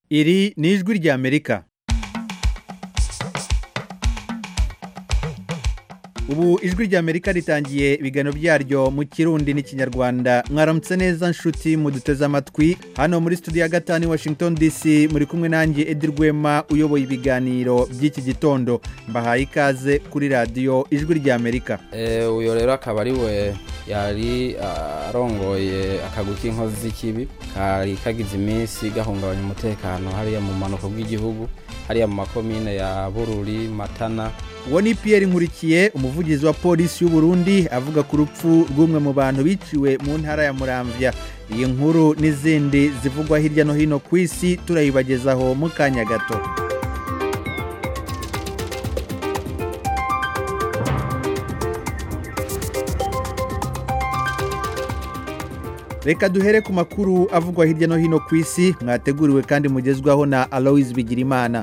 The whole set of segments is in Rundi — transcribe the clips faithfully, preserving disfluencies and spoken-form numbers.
Iri ni ijwi ry'Amerika. Ubu ijwi ry'Amerika ritangiye ibiganiro byaryo mu Kirundi n'Ikinyarwanda. Mwaramutse neza nshuti muduteze amatwi. Hano muri studio ya gatanu i Washington D C muri kumwe nanjye Edi Rwema uyoboye ibiganiro by'iki gitondo. Mbahaye ikaze kuri radio ijwi ry'Amerika. Eh uyo rero akaba ari we yari arongoye akaguki inkozi z'ikibi kari kagize iminsi gahungabanya umutekano hariya mu manuko bw'igihugu hariya mu makomine ya Bururi, Matana. Uwo ni Pierre Nkurikiye, umuvugizi wa polisi y'u Burundi, avuga ku rupfu rw'umwe mu bantu biciwe mu ntara ya Muramvya. Iyi nkuru n'izindi zivugwa hirya no hino ku isi turayibagezaho mu kanya gato. Reka duhere ku makuru avugwa hirya no hino ku isi, mwateguriwe kandi mugezwaho na Alois Bigirimana.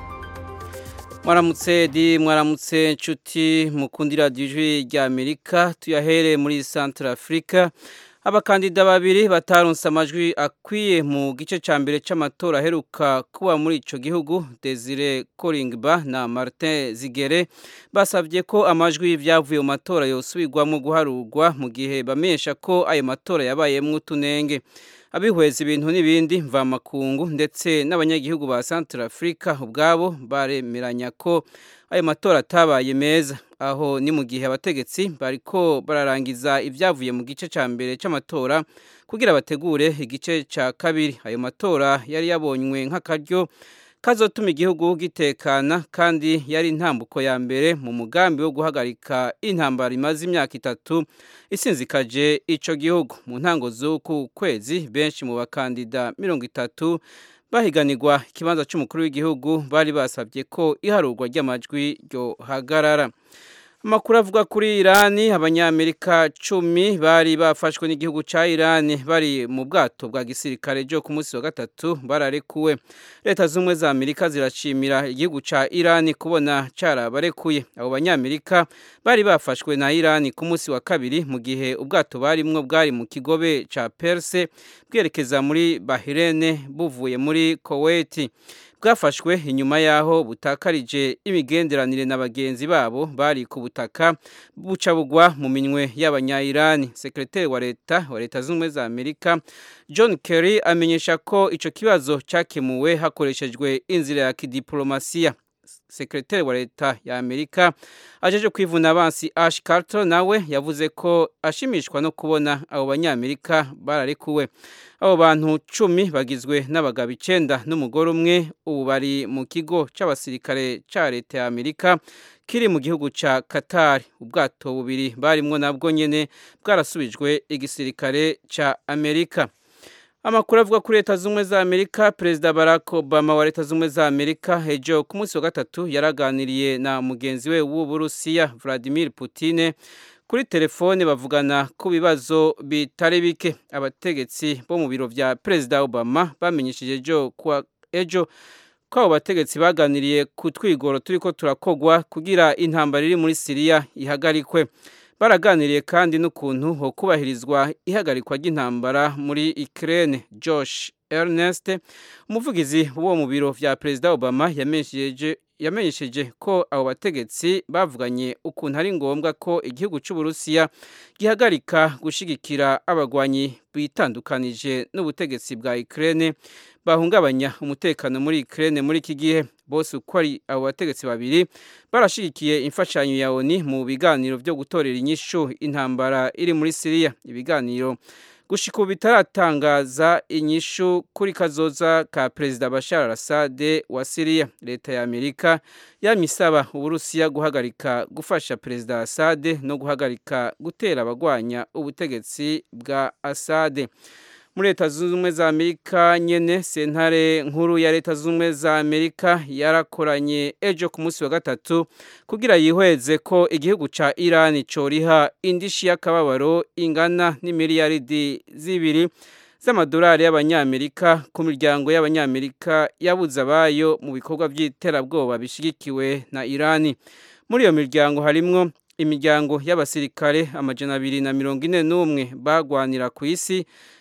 Mwaramutse di mwaramutse nshuti mukundira ijwi ry'Amerika. Tuyahere muri Central Africa. Abakandida babiri bataronse amajwi akwiye mu gice ca mbere c'amatora aheruka kuba muri ico gihugu, Desire Kolingba na Martin Zigere, basavye ko amajwi y'ivyavuye mu matora yosubirwamo guharurwa mu gihe bamesha ko ayo matora yabayemwo utunenge. Abihweza ibintu n'ibindi mvamakungu ndetse n'abanyagihugu ba Central Africa ubwabo baremeranya ko ayo matora atabaye meza. Aho ni mu gihe abategetsi bariko bararangiza ivyavuye mu gice ca mbere c'amatora kugira bategure igice ca kabiri. Ayo matora yari yabonywe nk'akaryo kazotuma igihugu gitekana kandi yari intambuko ya mbere mu mugambi wo guhagarika intambara imaze imyaka itatu isinzikaje ico gihugu. Mu ntango z'uku kwezi benshi mu bakandida mirongo itatu bahiganirwa ikibanza c'umukuru w'igihugu bari basabye ko iharurwa ry'amajwi ryo hagarara. Amakuru avuga kuri Irani, abanyamerika cumi bari bafashwe n'igihugu ca Irani bari mu bwato bwa gisirikare jo ku munsi wa gatatu bararekuwe. Leta z'umwe za Amerika zirashimira igihugu ca Irani kubona carabarekuye. Abo banyamerika bari bafashwe na Irani ku munsi wa kabiri mu gihe ubwato barimwo bwari mu kigobe ca Perse bwerekeza muri Bahrain buvuye muri Kuwait. Bwafashwe inyuma yaho butakarije imigenderanire n'abagenzi babo bari ku butaka buca bugwa mu minwe y'abanya-Irani. Sekretari wa leta wa leta z'umwe za Amerika John Kerry amenyesha ko ico kibazo cyakemuwe hakoreshejwe inzira ya kidiplomasiya. Sekretari wa leta ya Amerika ajeje kwivuna abansi Ash Carter nawe yavuze ko ashimishwa no kubona abo banyamerika bararekuwe. Abo bantu cumi bagizwe n'abagabo icenda n'umugore umwe, ubu bari mu kigo c'abasirikare ca leta ya Amerika kiri mu gihugu ca Qatar. Ubwato bubiri barimwo nabwo nyene bwarasubijwe igisirikare ca Amerika. Amakuru avuga kuri leta z'umwe za Amerika, Perezida Barack Obama wa leta z'umwe za Amerika ejo ku munsi wa gatatu yaraganiriye na mugenzi we w'u Burusiya Vladimir Putin kuri telefone bavugana ku bibazo bitari bike. Abategetsi bo mu biro vya Perezida Obama bamenyesheje ejo kwa ejo ko abo bategetsi baganiriye ku twigoro turiko turakogwa kugira intambara iri muri Syria ihagarikwe. Baraganiriye kandi n'ukuntu ho kubahirizwa ihagarikwa ry'intambara muri Ukraine. Josh Ernest, umuvugizi wo mu biro vya Perezida Obama, yamenyesheje yamenyesheje ko abo bategetsi bavuganye ukuntu ari ngombwa ko igihugu cy'u Burusiya gihagarika gushigikira abagwanyi bitandukanije n'ubutegetsi bwa Ukraine bahungabanya umutekano muri Ukraine muri iki gihe. Bose uko ari abo bategetsi babiri barashigikiye imfashanyo ya O N U mu biganiro byo gutorera inyishu intambara iri muri Syria. Ibiganiro gushika bitaratangaza inyishu kuri kazoza ka Perezida Bashar al-Assad wa Syria. Leta ya Amerika yamisaba Uburusiya guhagarika gufasha Perezida Assad no guhagarika gutera abagwanya ubutegetsi bwa Assad. Muri leta z'umwe za Amerika nyene, sentare nkuru ya leta z'umwe za Amerika yarakoranye ejo ku munsi wa gatatu kugira yihweze ko igihugu ca Iran coriha indishi y'akababaro ingana n'imiliyaridi zibiri z'amadolari y'abanyamerika ku miryango y'abanyamerika yabuze abayo mu bikorwa by'iterabwoba bishigikiwe na Iran. Muri iyo miryango harimwo imiryango y'abasirikare amajana abiri na mirongo ine n'umwe bagwanira ku isi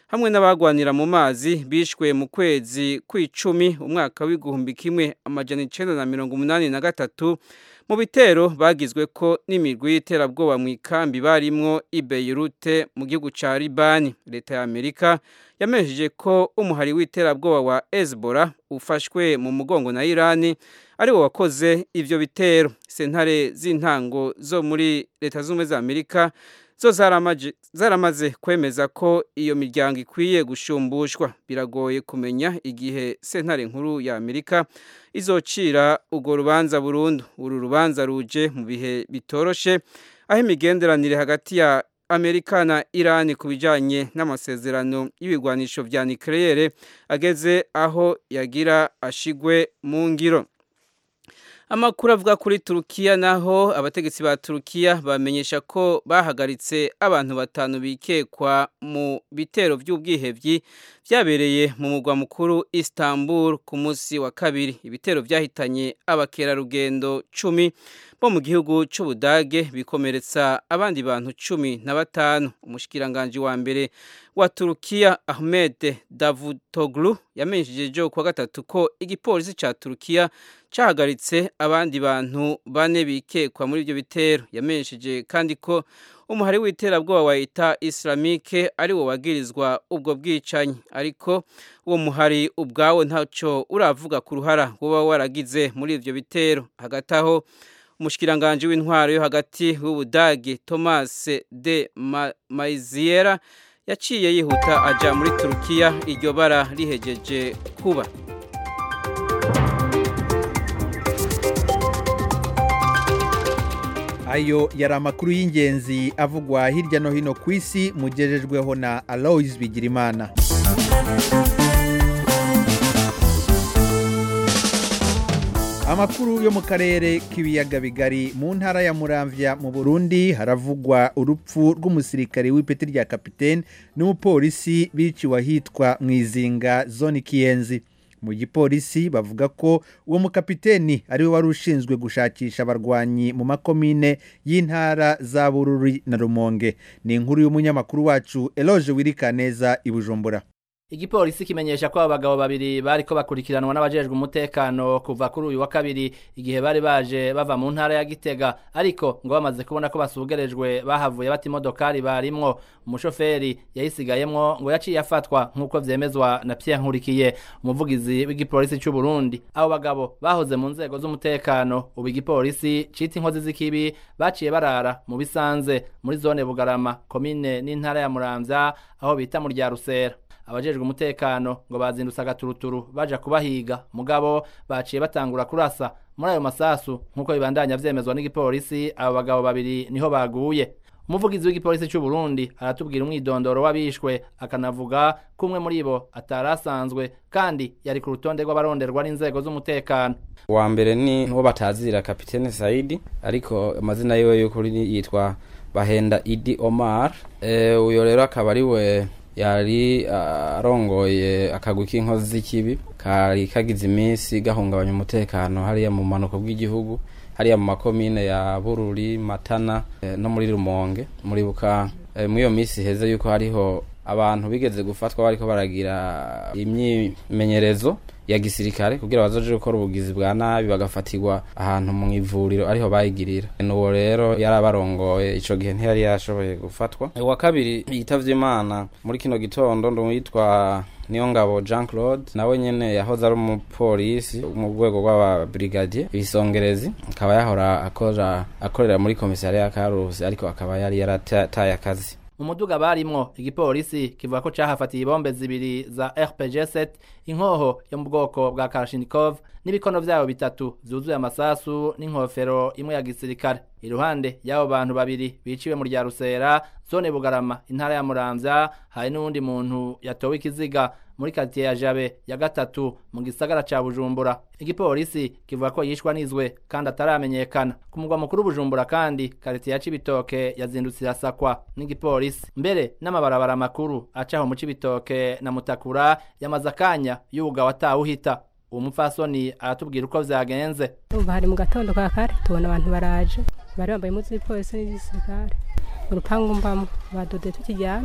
hamwe n'abagwanira mu mazi bishwe mu kwezi kw'icumi umwaka w'igihumbi kimwe amajana icenda na mirongo umunani na gatatu mu bitero bagizwe ko n'imigwi y'iterabwoba mu ikambi barimwo i Beirut mu gihugu ca Libani. Leta ya Amerika yamesheje ko umuhari w'iterabwoba wa Hezbollah ufashwe mu mugongo na Irani ari wo wakoze ivyo bitero. Sentare z'intango zo muri Leta z'Ubumwe za Amerika zo zaramaje zaramaze kwemeza ko iyo miryango ikwiye gushumbushwa. Biragoye kumenya igihe sentare nkuru ya Amerika izocira ugo rubanza burundu. Uru rubanza ruje mu bihe bitoroshe aho imigenderanire hagati ya Amerika na Irani kubijanye n'amasezerano y'ibigwanisho vya nucleaire ageze aho yagira ashigwe mu ngiro. Amakuru avuga kuri Turukiya naho abategetsi ba Turukiya bamenyesha ko bahagaritse abantu batanu bikekwa mu bitero by'ubwihevyi byabereye mu mugwa mukuru Istanbul ku munsi wa kabiri. Ibitero byahitanye abakerarugendo cumi bo mu gihugu c'Ubudage bikomeretsa abandi bantu cumi na batanu. Umushikiranganje wa mbere wa Turukiya Ahmed Davutoglu yamenyesheje kwa gatatu ko igipolisi ca Turukiya cahagaritse abandi bantu bane bikekwa muri ibyo bitero. Yamenyesheje kandi ko umuhari w'iterabwoba wa Eta Islamique ari wo wagirizwa ubwo bwicanyi, ariko uwo muhari ubwawo ntaco uravuga ku ruhara woba waragize muri ivyo bitero. Hagati aho umushikiranganje w'intwaro yo hagati w'Ubudage Thomas de Maizière yaciye yihuta aja muri Turukiya iryo bara rihejeje kuba. Ayo yari amakuru y'ingenzi avugwa hirya no hino ku isi mugejejweho na Aloys Bigirimana. Amakuru yo mu karere k'ibiyaga bigari mu ntara ya Muramvya mu Burundi haravugwa urupfu rw'umusirikare w'ipeti rya kapiteni n'umupolisi biciwe ahitwa Mwizinga zone Kiyenzi. Mu gipolisi bavuga ko uwo mukapiteni ari we wari ushinzwe gushakisha abarwanyi mu makomine y'intara za Bururi na Rumonge. Ni inkuru y'umunyamakuru wacu Eloge Wirikaneza i Bujumbura. Igipolisi kimenyesha ko abagabo babiri bariko bakurikiranwa n'abajejwe umutekano kuva kuri uyu wa kabiri igihe bari baje bava mu ntara ya Gitega, ariko ngo bamaze kubona ko basugerejwe bahavuye bati imodokari barimwo. Umushoferi yayisigayemwo ngo yaciye afatwa nk'uko vyemezwa na Pierre Nkurikiye, umuvugizi w'igipolisi cy'u Burundi. Abo bagabo bahoze mu nzego z'umutekano, ubu igipolisi cita inkozi z'ikibi baciye barara mu Bisanze muri zone Bugarama komine n'intara ya Muramvya aho bita mu rya Rusera. Abajejwe umutekano ngo bazindutse agaturuturu baja kubahiga, mugabo baciye batangura kurasa muri ayo masasu nkuko bibandanya vyemezwa n'igipolisi. Abo bagabo babiri niho baguye. Umuvugizi w'igipolisi cy'u Burundi aratubwira umwidondoro wabishwe, akanavuga kumwe muri bo atarasanzwe kandi yari ku rutonde rw'abaronderwa n'inzego z'umutekano. Wa mbere ni uwo batazira Kapiteni Saidi, ariko amazina yiwe y'ukuri yitwa Bahenda Idi Omar. E, uyo rero akaba ari we yari arongoye uh, akagwi k'inkozi z'ikibi kari kagize iminsi gahungabanya umutekano hariya mu manuko bw'igihugu, hariya mu makomine ya Bururi, Matana eh, no muri Rumonge. Muri buka eh, muri iyo minsi heze yuko hariho abantu bigeze gufatwa bariko baragira imyimenyerezo ya gisirikare kugira bazoje gukora ubugizi bwa nabi bagafatirwa ahantu mu ivuriro ariho bayigirira. Nuwo rero yarabarongoye ico gihe ntiyari yashoboye gufatwa. Wa kabiri yitavye Imana muri kino gitondo ndo yitwa Niyongabo Jean Claude, nawe nyene yahoze ari umupolisi mu rwego rw'aba brigadier bisongerezi, akaba yahora akora akorera muri komisariya ya Karusi, ariko akaba yari yarataye akazi. Umuduga barimwo igipolisi kivuga ko cahafatiye ibombe zibiri za R P G sept, inkoho yo mu bwoko bwa Kalashnikov n'ibikono vyayo bitatu vyuzuye amasasu n'inkofero imwe ya gisirikare. Iruhande y'abo bantu babiri biciwe mu rya Rusera zone Bugarama intara ya Muramvya, hari n'undi muntu yatowe ikiziga muri quartier ya Jabe ya gatatu mu gisagara ca Bujumbura. Igipolisi kivuga ko yishwa nizwe kandi ataramenyekana. Ku mugwa mukuru Bujumbura kandi quartier ya Cibitoke yazindutse irasakwa n'igipolisi. Mbere n'amabarabara makuru acaho mu Cibitoke na Mutakura yamaze akanya y'ubuga watawuhita. Umupfasoni aratubwira uko vyagenze. Umva hari mu gatondo ka kare tubona abantu baraje, bari bambaye impuzu z'ipolisi n'igisirikare. Urupangu mbamo badode tukijyana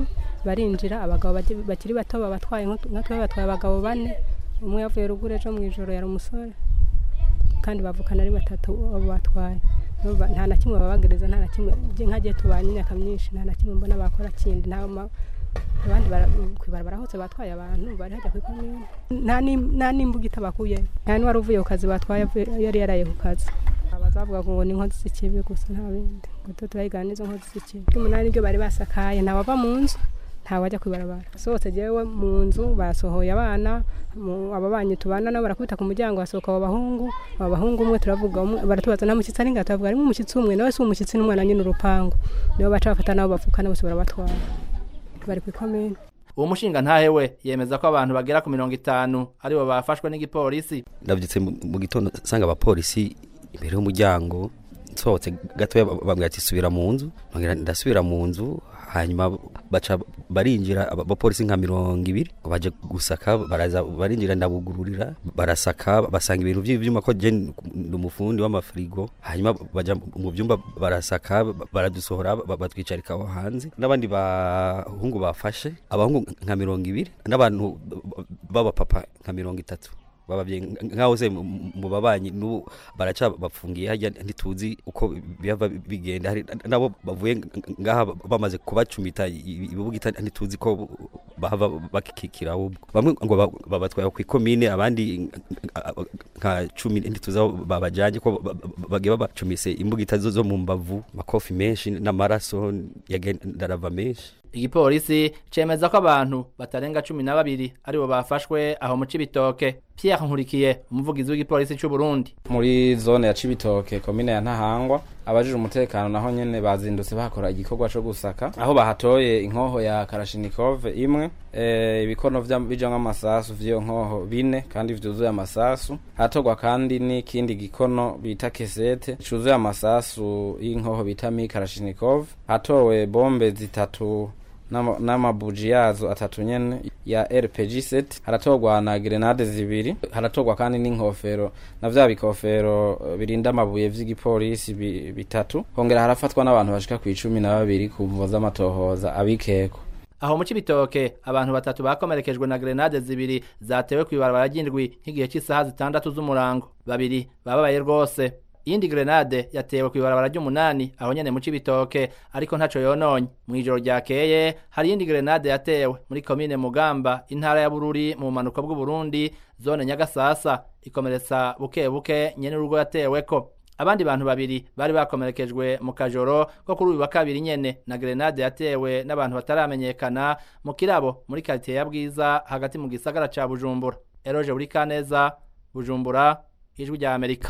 barinjira abagabo bakiri bato babatwaye nka twe batwaye abagabo bane umwe yavuye ruguru ejo mu ijoro yari umusore kandi bavukana ari batatu abo batwaye nta na kimwe babagereza nta na kimwe nkagiye tubanye imyaka myinshi nta na kimwe mbona bakora kindi nta abandi kwibarabara hose batwaye abantu bari hajya kwikomeye nta nta nimbuga itabakuye nta n'uwari uvuye ku kazi batwaye yari yaraye ku kazi abazavuga ngo ni inkozi z'ikibi gusa nta bindi ngo turayigana izo nkozi z'ikibi umunani ryo bari basakaye nta wava mu nzu nta wajya kwibarabara sohotse jewe mu nzu basohoye abana ababanye tubana nabo barakubita ku muryango basohoka abo bahungu abo bahungu umwe turavuga baratubaza nta mushyitsi ari ngato bavuga ari umushyitsi umwe nawe si umushyitsi n'umwana nyine urupango nibo baca bafata nabo bavukana bose barabatwara bari kwikomeye uwo mushinga ntahewe yemeza ko abantu bagera ku mirongo itanu aribo bafashwe n'igipolisi ndavyitse mu gitondo sanga abapolisi imbere y'umuryango nsohotse gatoya bambwira ati subira mu nzu ngira ndasubira mu nzu hanyuma baca barinjira abapolisi nka mirongo ibiri baje gusaka baraza barinjira ndabugururira barasaka basanga ibintu by'ivyuma ko je ndumufundi w'amafrigo hanyuma baja mu byumba barasaka baradusohora batwicarika aho hanze n'abandi bahungu bafashe abahungu nka mirongo ibiri n'abantu baba papa nka mirongo itatu babavye nkaho se mu babanyi n'ubu baraca bapfungiye hajya ntituzi uko biva bigenda hari nabo bavuye ngaha bamaze kubacumita ibubugita ntituzi ko bahava bakikikira ubwo bamwe ngo babatwaye ku ikomine abandi nka cumi ntituzi babajanye ko bagiye babacumise imbugita zo mu mbavu makofi menshi n'amaraso yagenda rava menshi igipolisi cemeza ko abantu batarenga cumi na babiri aribo bafashwe aho mu Cibitoke. Pierre Nkurikiye umuvugizi w'igipolisi cy'u Burundi muri zone ya Cibitoke komine ya Ntahangwa abajije umutekano naho nyene bazindutse bakora igikorwa cyo gusaka aho bahatoye inkoho ya Kalashnikov imwe eh ibikono bijamwe amasasu vyo nkoho bine kandi vyuzuye amasasu hatogwa kandi n'ikindi gikono bita kesete cyuzuye amasasu y'inkoho bita mi Kalashnikov hatowe bombe zitatu n'amabuji yazo atatu nyene ya R P G set haratogwa na grenade zibiri haratogwa kandi n'inkofero na vya bikofero birinda amabuye vy'igipolisi bitatu hongera harafatwa n'abantu bashika ku icumi na babiri ku mvo z'amatohoza abikeko. Aho mu Cibitoke abantu batatu bakomerekejwe na grenade zibiri zatewe kwibarabara ry'indwi nk'igihe cy'isaha zitandatu z'umurango babiri bababaye rwose. Iyindi grenade yatewe kwibarabara ry'umunani aho nyene mu Cibitoke ariko ntaco yononye. Mu ijoro ryakeye hari iyindi grenade yatewe muri komine Mugamba intara ya Bururi mu manuko bw'u Burundi zone Nyagasasa ikomeretsa buke buke nyene urugo yateweko. Abandi bantu babiri bari bakomerekejwe mu kajoro ko kuri uyu wa kabiri nyene na grenade yatewe n'abantu bataramenyekana mu Kirabo muri quartier ya Bwiza hagati mu gisagara ca Bujumbura. Eroje uri Kaneza, Bujumbura, Ijwi rya Amerika.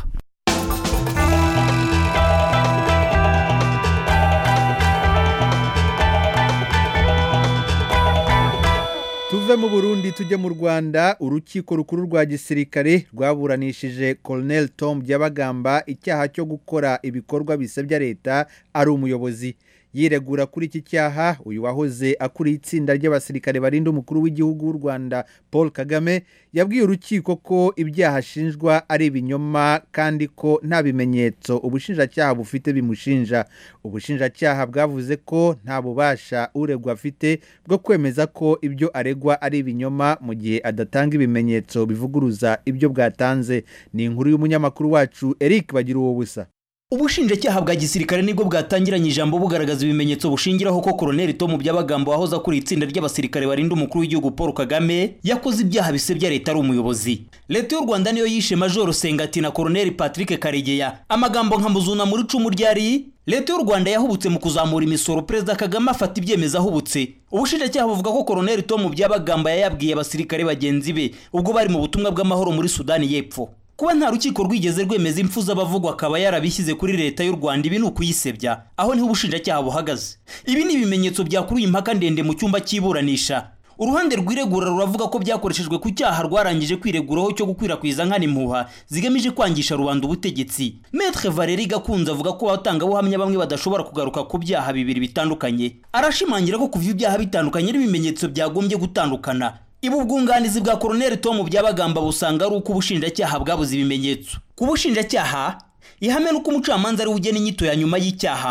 Tuve mu Burundi tujye mu Rwanda. Urukiko rukuru rwa gisirikare rwaburanishije Colonel Tom Byabagamba icyaha cyo gukora ibikorwa bisebya leta ari umuyobozi. Yiregura kuri iki cyaha uyu wahoze akuriye itsinda ry'abasirikare barinda umukuru w'igihugu w'u Rwanda Paul Kagame yabwiye urukiko ko ibyaha ashinjwa ari ibinyoma kandi ko nta bimenyetso ubushinjacyaha bufite bimushinja. Ubushinjacyaha bwavuze ko nta bubasha uregwa afite bwo kwemeza ko ibyo aregwa ari ibinyoma mu gihe adatanga ibimenyetso bivuguruza ibyo bwatanze. Ni inkuru y'umunyamakuru wacu Eric Bagiruwobusa. Ubushinjacyaha bwa gisirikare nibwo bwatangiranye ijambo bugaragaza ibimenyetso bushingiraho ko Colonel Tom Byabagamba wahoze akuriye itsinda ry'abasirikare barinda umukuru w'igihugu Paul Kagame yakoze ibyaha bisebya leta ari umuyobozi. Leta y'u Rwanda niyo yishe Major Sengati na Colonel Patrick Karegeya. Amagambo nka muzuna muri cumu ryari Leta y'u Rwanda yahubutse mu kuzamura imisoro Perezida Kagame afata ibyemeza ahubutse. Ubushinjacyaha buvuga ko Colonel Tom Byabagamba yayabwiye abasirikare bagenzi be ubwo bari mu butumwa bw'amahoro muri Sudani y'Epfo. Kuba nta rukiko rwigeze rwemeza impfu z'abavugwa akaba yarabishyize kuri leta y'u Rwanda ibi n'ukuyisebya aho niho ubushinjacyaha buhagaze. Ibi ni ibimenyetso byakuruye impaka ndende mu cyumba cy'iburanisha. Uruhande rwiregura ruravuga ko byakoreshejwe ku cyaha rwarangije kwireguraho cyo gukwirakwiza nkana impuha zigamije kwangisha rubanda ubutegetsi. Maître Valérie Gakunze avuga ko abatanga buhamya bamwe badashobora kugaruka ku byaha bibiri bitandukanye. Arashimangira ko kuva ibyaha bitandukanye n'ibimenyetso byagombye gutandukana. Ibu bwunganizi bwa Colonel Tom Byabagamba busanga ari uko ubushinjacyaha bwabuze ibimenyetso. Ku bushinjacyaha ihame nuko umucamanza ari ugena inyito ya nyuma y'icyaha.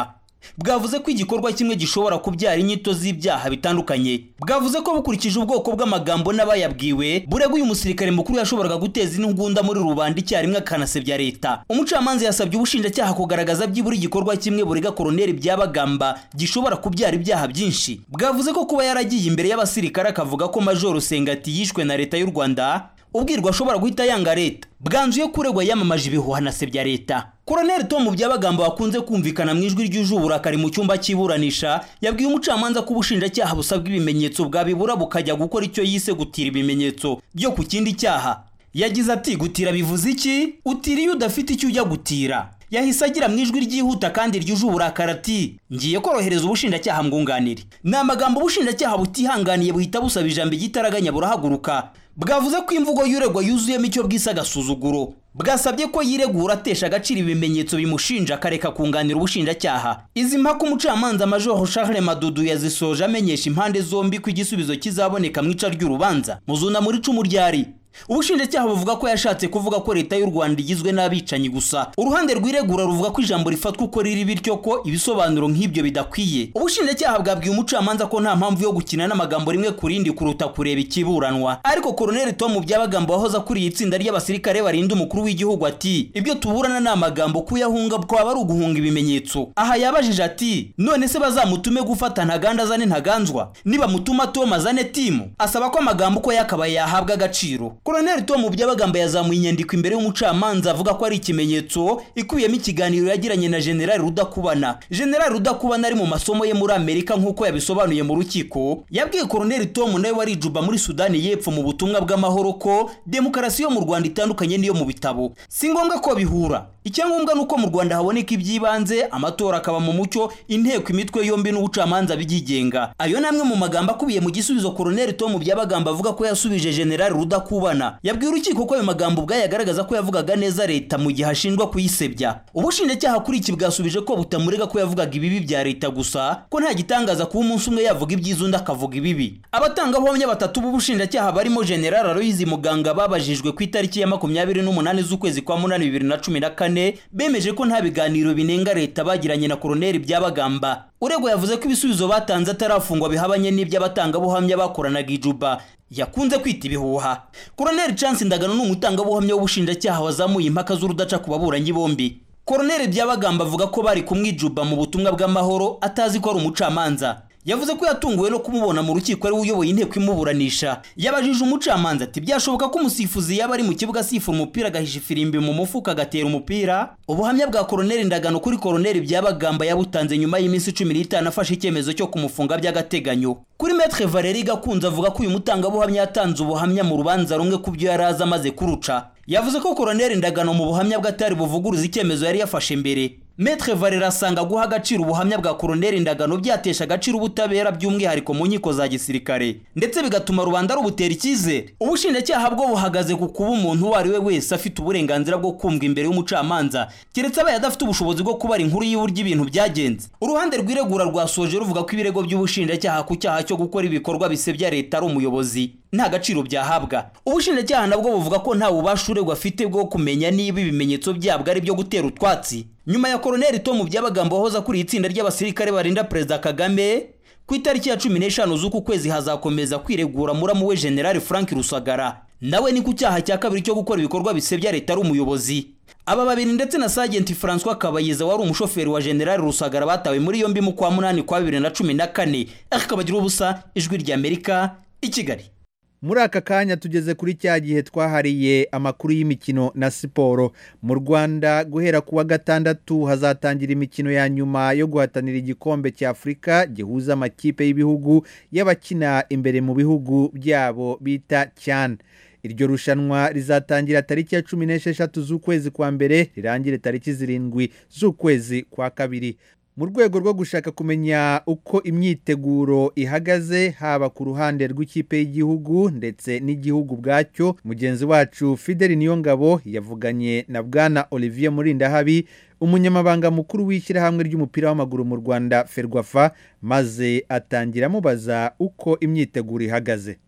bwavuze ko igikorwa kimwe gishobora kubyara inyito z'ibyaha bitandukanye. Bwavuze ko bukurikije ubwoko bw'amagambo n'abayabwiwe burega uyu musirikare mukuru yashoboraga guteza intugunda muri rubanda icyarimwe akanasebya leta. Umucamanza yasabye ubushinjacyaha kugaragaza byibura igikorwa kimwe burega Koloneli Byabagamba gishobora kubyara ibyaha byinshi. Bwavuze ko kuba yaragiye imbere y'abasirikare akavuga ko Major Sengati yishwe na leta y'u Rwanda ubwirwa ashobora guhita yanga leta. Bwanzuye kuregwa yamamaje ibihuha na sebya leta. Koloneli Tom Byabagamba wakunze kumvikana mu ijwi ry'ujubura kari mu cyumba cy'iburanisha yabwiye umucamanza ko ubushinjacyaha busabwa ibimenyetso bwabibura bukajya gukora icyo yise gutira ibimenyetso byo ku kindi cyaha. Yagize ati gutira bivuze iki? Utira iyo udafite icyo ujya gutira. Yahise agira mu ijwi ryihuta kandi ry'ujubura karati ngiye korohereza ubushinjacyaha mwunganire. Ni amagambo ubushinjacyaha butihanganiye buhita busaba ijambo igitaraganya burahaguruka. Bwavuze ko imvugo y'uregwa yuzuyemo icyo bwise agasuzuguro. Bwasabye ko yiregura atesha agaciro ibimenyetso bimushinja akareka kunganira ubushinjacyaha. Izi mpaka umucamanza Major Charles Madudu yazisoje amenyesha impande zombi ko igisubizo kizaboneka mu ica ry'urubanza muzuna muri cumu ryari. Ubushinjacyaha buvuga ko yashatse kuvuga ko leta y'u Rwanda igizwe n'abicanyi gusa. Uruhande rw'iregura ruvuga ko ijambo rifatwa uko riri bityo ko ibisobanuro nk'ibyo bidakwiye. Ubushinjacyaha bwabwiye umucamanza ko nta mpamvu yo gukina n'amagambo rimwe kurindi kuruta kureba ikiburanwa. Ariko Koloneli Tom Byabagamba wahoza kuri itsinda ry'abasirikare barinda umukuru w'igihugu ati ibyo tuburana n'amagambo kuyahunga kwaba ari uguhunga ibimenyetso. Aha yabajije ati none se bazamutume gufata ntaganda zane ntaganzwa niba mutuma Tom azane timu. Asaba ko amagambo ko yakabaye yahabwa agaciro. Koloneli Tom Byabagamba yazamuye inyandiko imbere y'umucamanza avuga ko ari ikimenyetso ikubiyemo ikiganiro yagiranye na General Rudakubana. General Rudakubana ari mu masomo ye muri Amerika nk'uko yabisobanuye mu rukiko. Yabwiye Koloneli Tom nawe wari Juba muri Sudani y'Epfo mu butumwa bw'amahoro ko demokarasi yo mu Rwanda itandukanye niyo mu bitabo. Si ngombwa ko bihura. Icyangombwa nuko mu Rwanda haboneka ibyibanze amatora akaba mu mucyo inteko imitwe yombi n'ubucamanza bigigenga. Ayo namwe mu magambo akubiye mu gisubizo Koloneli Tom Byabagamba avuga ko yasubije General Rudakubana. Yabwiye urukiko ko ayo magambo bwayagaragaza ko yavugaga neza leta mu gihe ashinjwa kuyisebya. Ubushinjacyaha kuri iki bwasubije ko butamurega ko yavugaga ibibi bya leta gusa ko nta gitangaza kuba umunsi umwe yavuga ibyiza undi akavuga ibibi. Abatangabuhamya batatu b'ubushinjacyaha barimo General Aloyizi Muganga babajijwe ku itariki ya makumyabiri n'umunani z'ukwezi kwa munani bibiri na cumi na kane bemeje ko nta biganiro binenga leta bagiranye na Koloneli Byabagamba. Uregwa yavuze ko ibisubizo batanze atarafungwa bihabanye n'iby'abatangabuhamya bakoranaga i Juba yakunze kwita ibihuha. Koloneli Chance Ndagano n'umutangabuhamya w'ubushinjacyaha wazamuye impaka z'urudaca ku baburanyi bombi. Koloneli Byabagamba avuga ko bari kumwijuba mu butumwa bw'amahoro atazi ko ari umucamanza. Yavuze ko yatunguwe no kumubona mu rukiko ari uyoboye inteko imuburanisha. Yabajije umucamanza ati byashoboka ko umusifuzi yaba ari mu kibuga asifura umupira agahisha ifirimbi mu mufuka agatera umupira. Ubuhamya bwa Koloneli Ndagano kuri Koloneli Byabagamba yabutanze nyuma y'iminsi cumi n'itanu afashe icyemezo cyo kumufunga by'agateganyo. Kuri Maître Valérie Gakunze avuga ko uyu mutangabuhamya yatanze ubuhamya mu rubanza rumwe ku byo yari amaze kuruca. Yavuze ko Koloneli Ndagano mu buhamya bw'atari buvuguruza icyemezo yari yafashe mbere. Maître Valérie asanga guha agaciro ubuhamya bwa Koloneli Ndagano byatesha agaciro ubutabera by'umwihariko mu nkiko za gisirikare ndetse bigatuma rubanda rubutera icyizere. Ubushinjacyaha bwo buhagaze ku kuba umuntu uwo ari we wese afite uburenganzira bwo kumva imbere y'umucamanza keretse abaye adafite ubushobozi bwo kubara inkuru y'uburyo ibintu byagenze. Uruhande rw'iregura rwasoje ruvuga ko ibirego by'ubushinjacyaha ku cyaha cyo gukora ibikorwa bisebya leta ari umuyobozi nta gaciro byahabwa. Ubushinjacyaha nabwo buvuga ko nta bubasha uregwa afite bwo kumenya niba ibimenyetso byabwo ari byo gutera utwatsi. Nyuma ya Koloneli Tom Byabagamba wahoza kuri itsinda ry'abasirikare barinda Perezida Kagame ku itariki ya cumi n'eshanu z'uku kwezi hazakomeza kwiregura muramu we General Frank Rusagara nawe ni ku cyaha cya kabiri cyo gukora ibikorwa bisebya leta ari umuyobozi. Aba babiri ndetse na Sergeant François Kabayiza wari umushoferi wa General Rusagara batawe muri yombi mu kwa munani kwa bibiri na cumi na kane. Akabagira ubusa ijwi rya Amerika i Kigali. Muri aka kanya tugeze kuri cya gihe twahariye amakuru y'imikino na siporo. Mu Rwanda guhera kuwa gatandatu hazatangira imikino ya nyuma yo guhatanira igikombe cya Afurika gihuza amakipe y'ibihugu y'abakina imbere mu bihugu byabo bita CHAN. Iryo rushanwa rizatangira tariki ya cumi n'esheshatu z'ukwezi kwa mbere rirangire tariki zirindwi z'ukwezi kwa kabiri. Mu rwego rwo gushaka kumenya uko imyiteguro ihagaze haba ku ruhande rw'ikipe y'igihugu ndetse n'igihugu bwacyo, mugenzi wacu Fidel Niyongabo yavuganye na Bwana Olivier Murindahabi, umunyamabanga mukuru w'ishyirahamwe ry'umupira w'amaguru mu Rwanda Ferwafa, maze atangira amubaza uko imyiteguro ihagaze.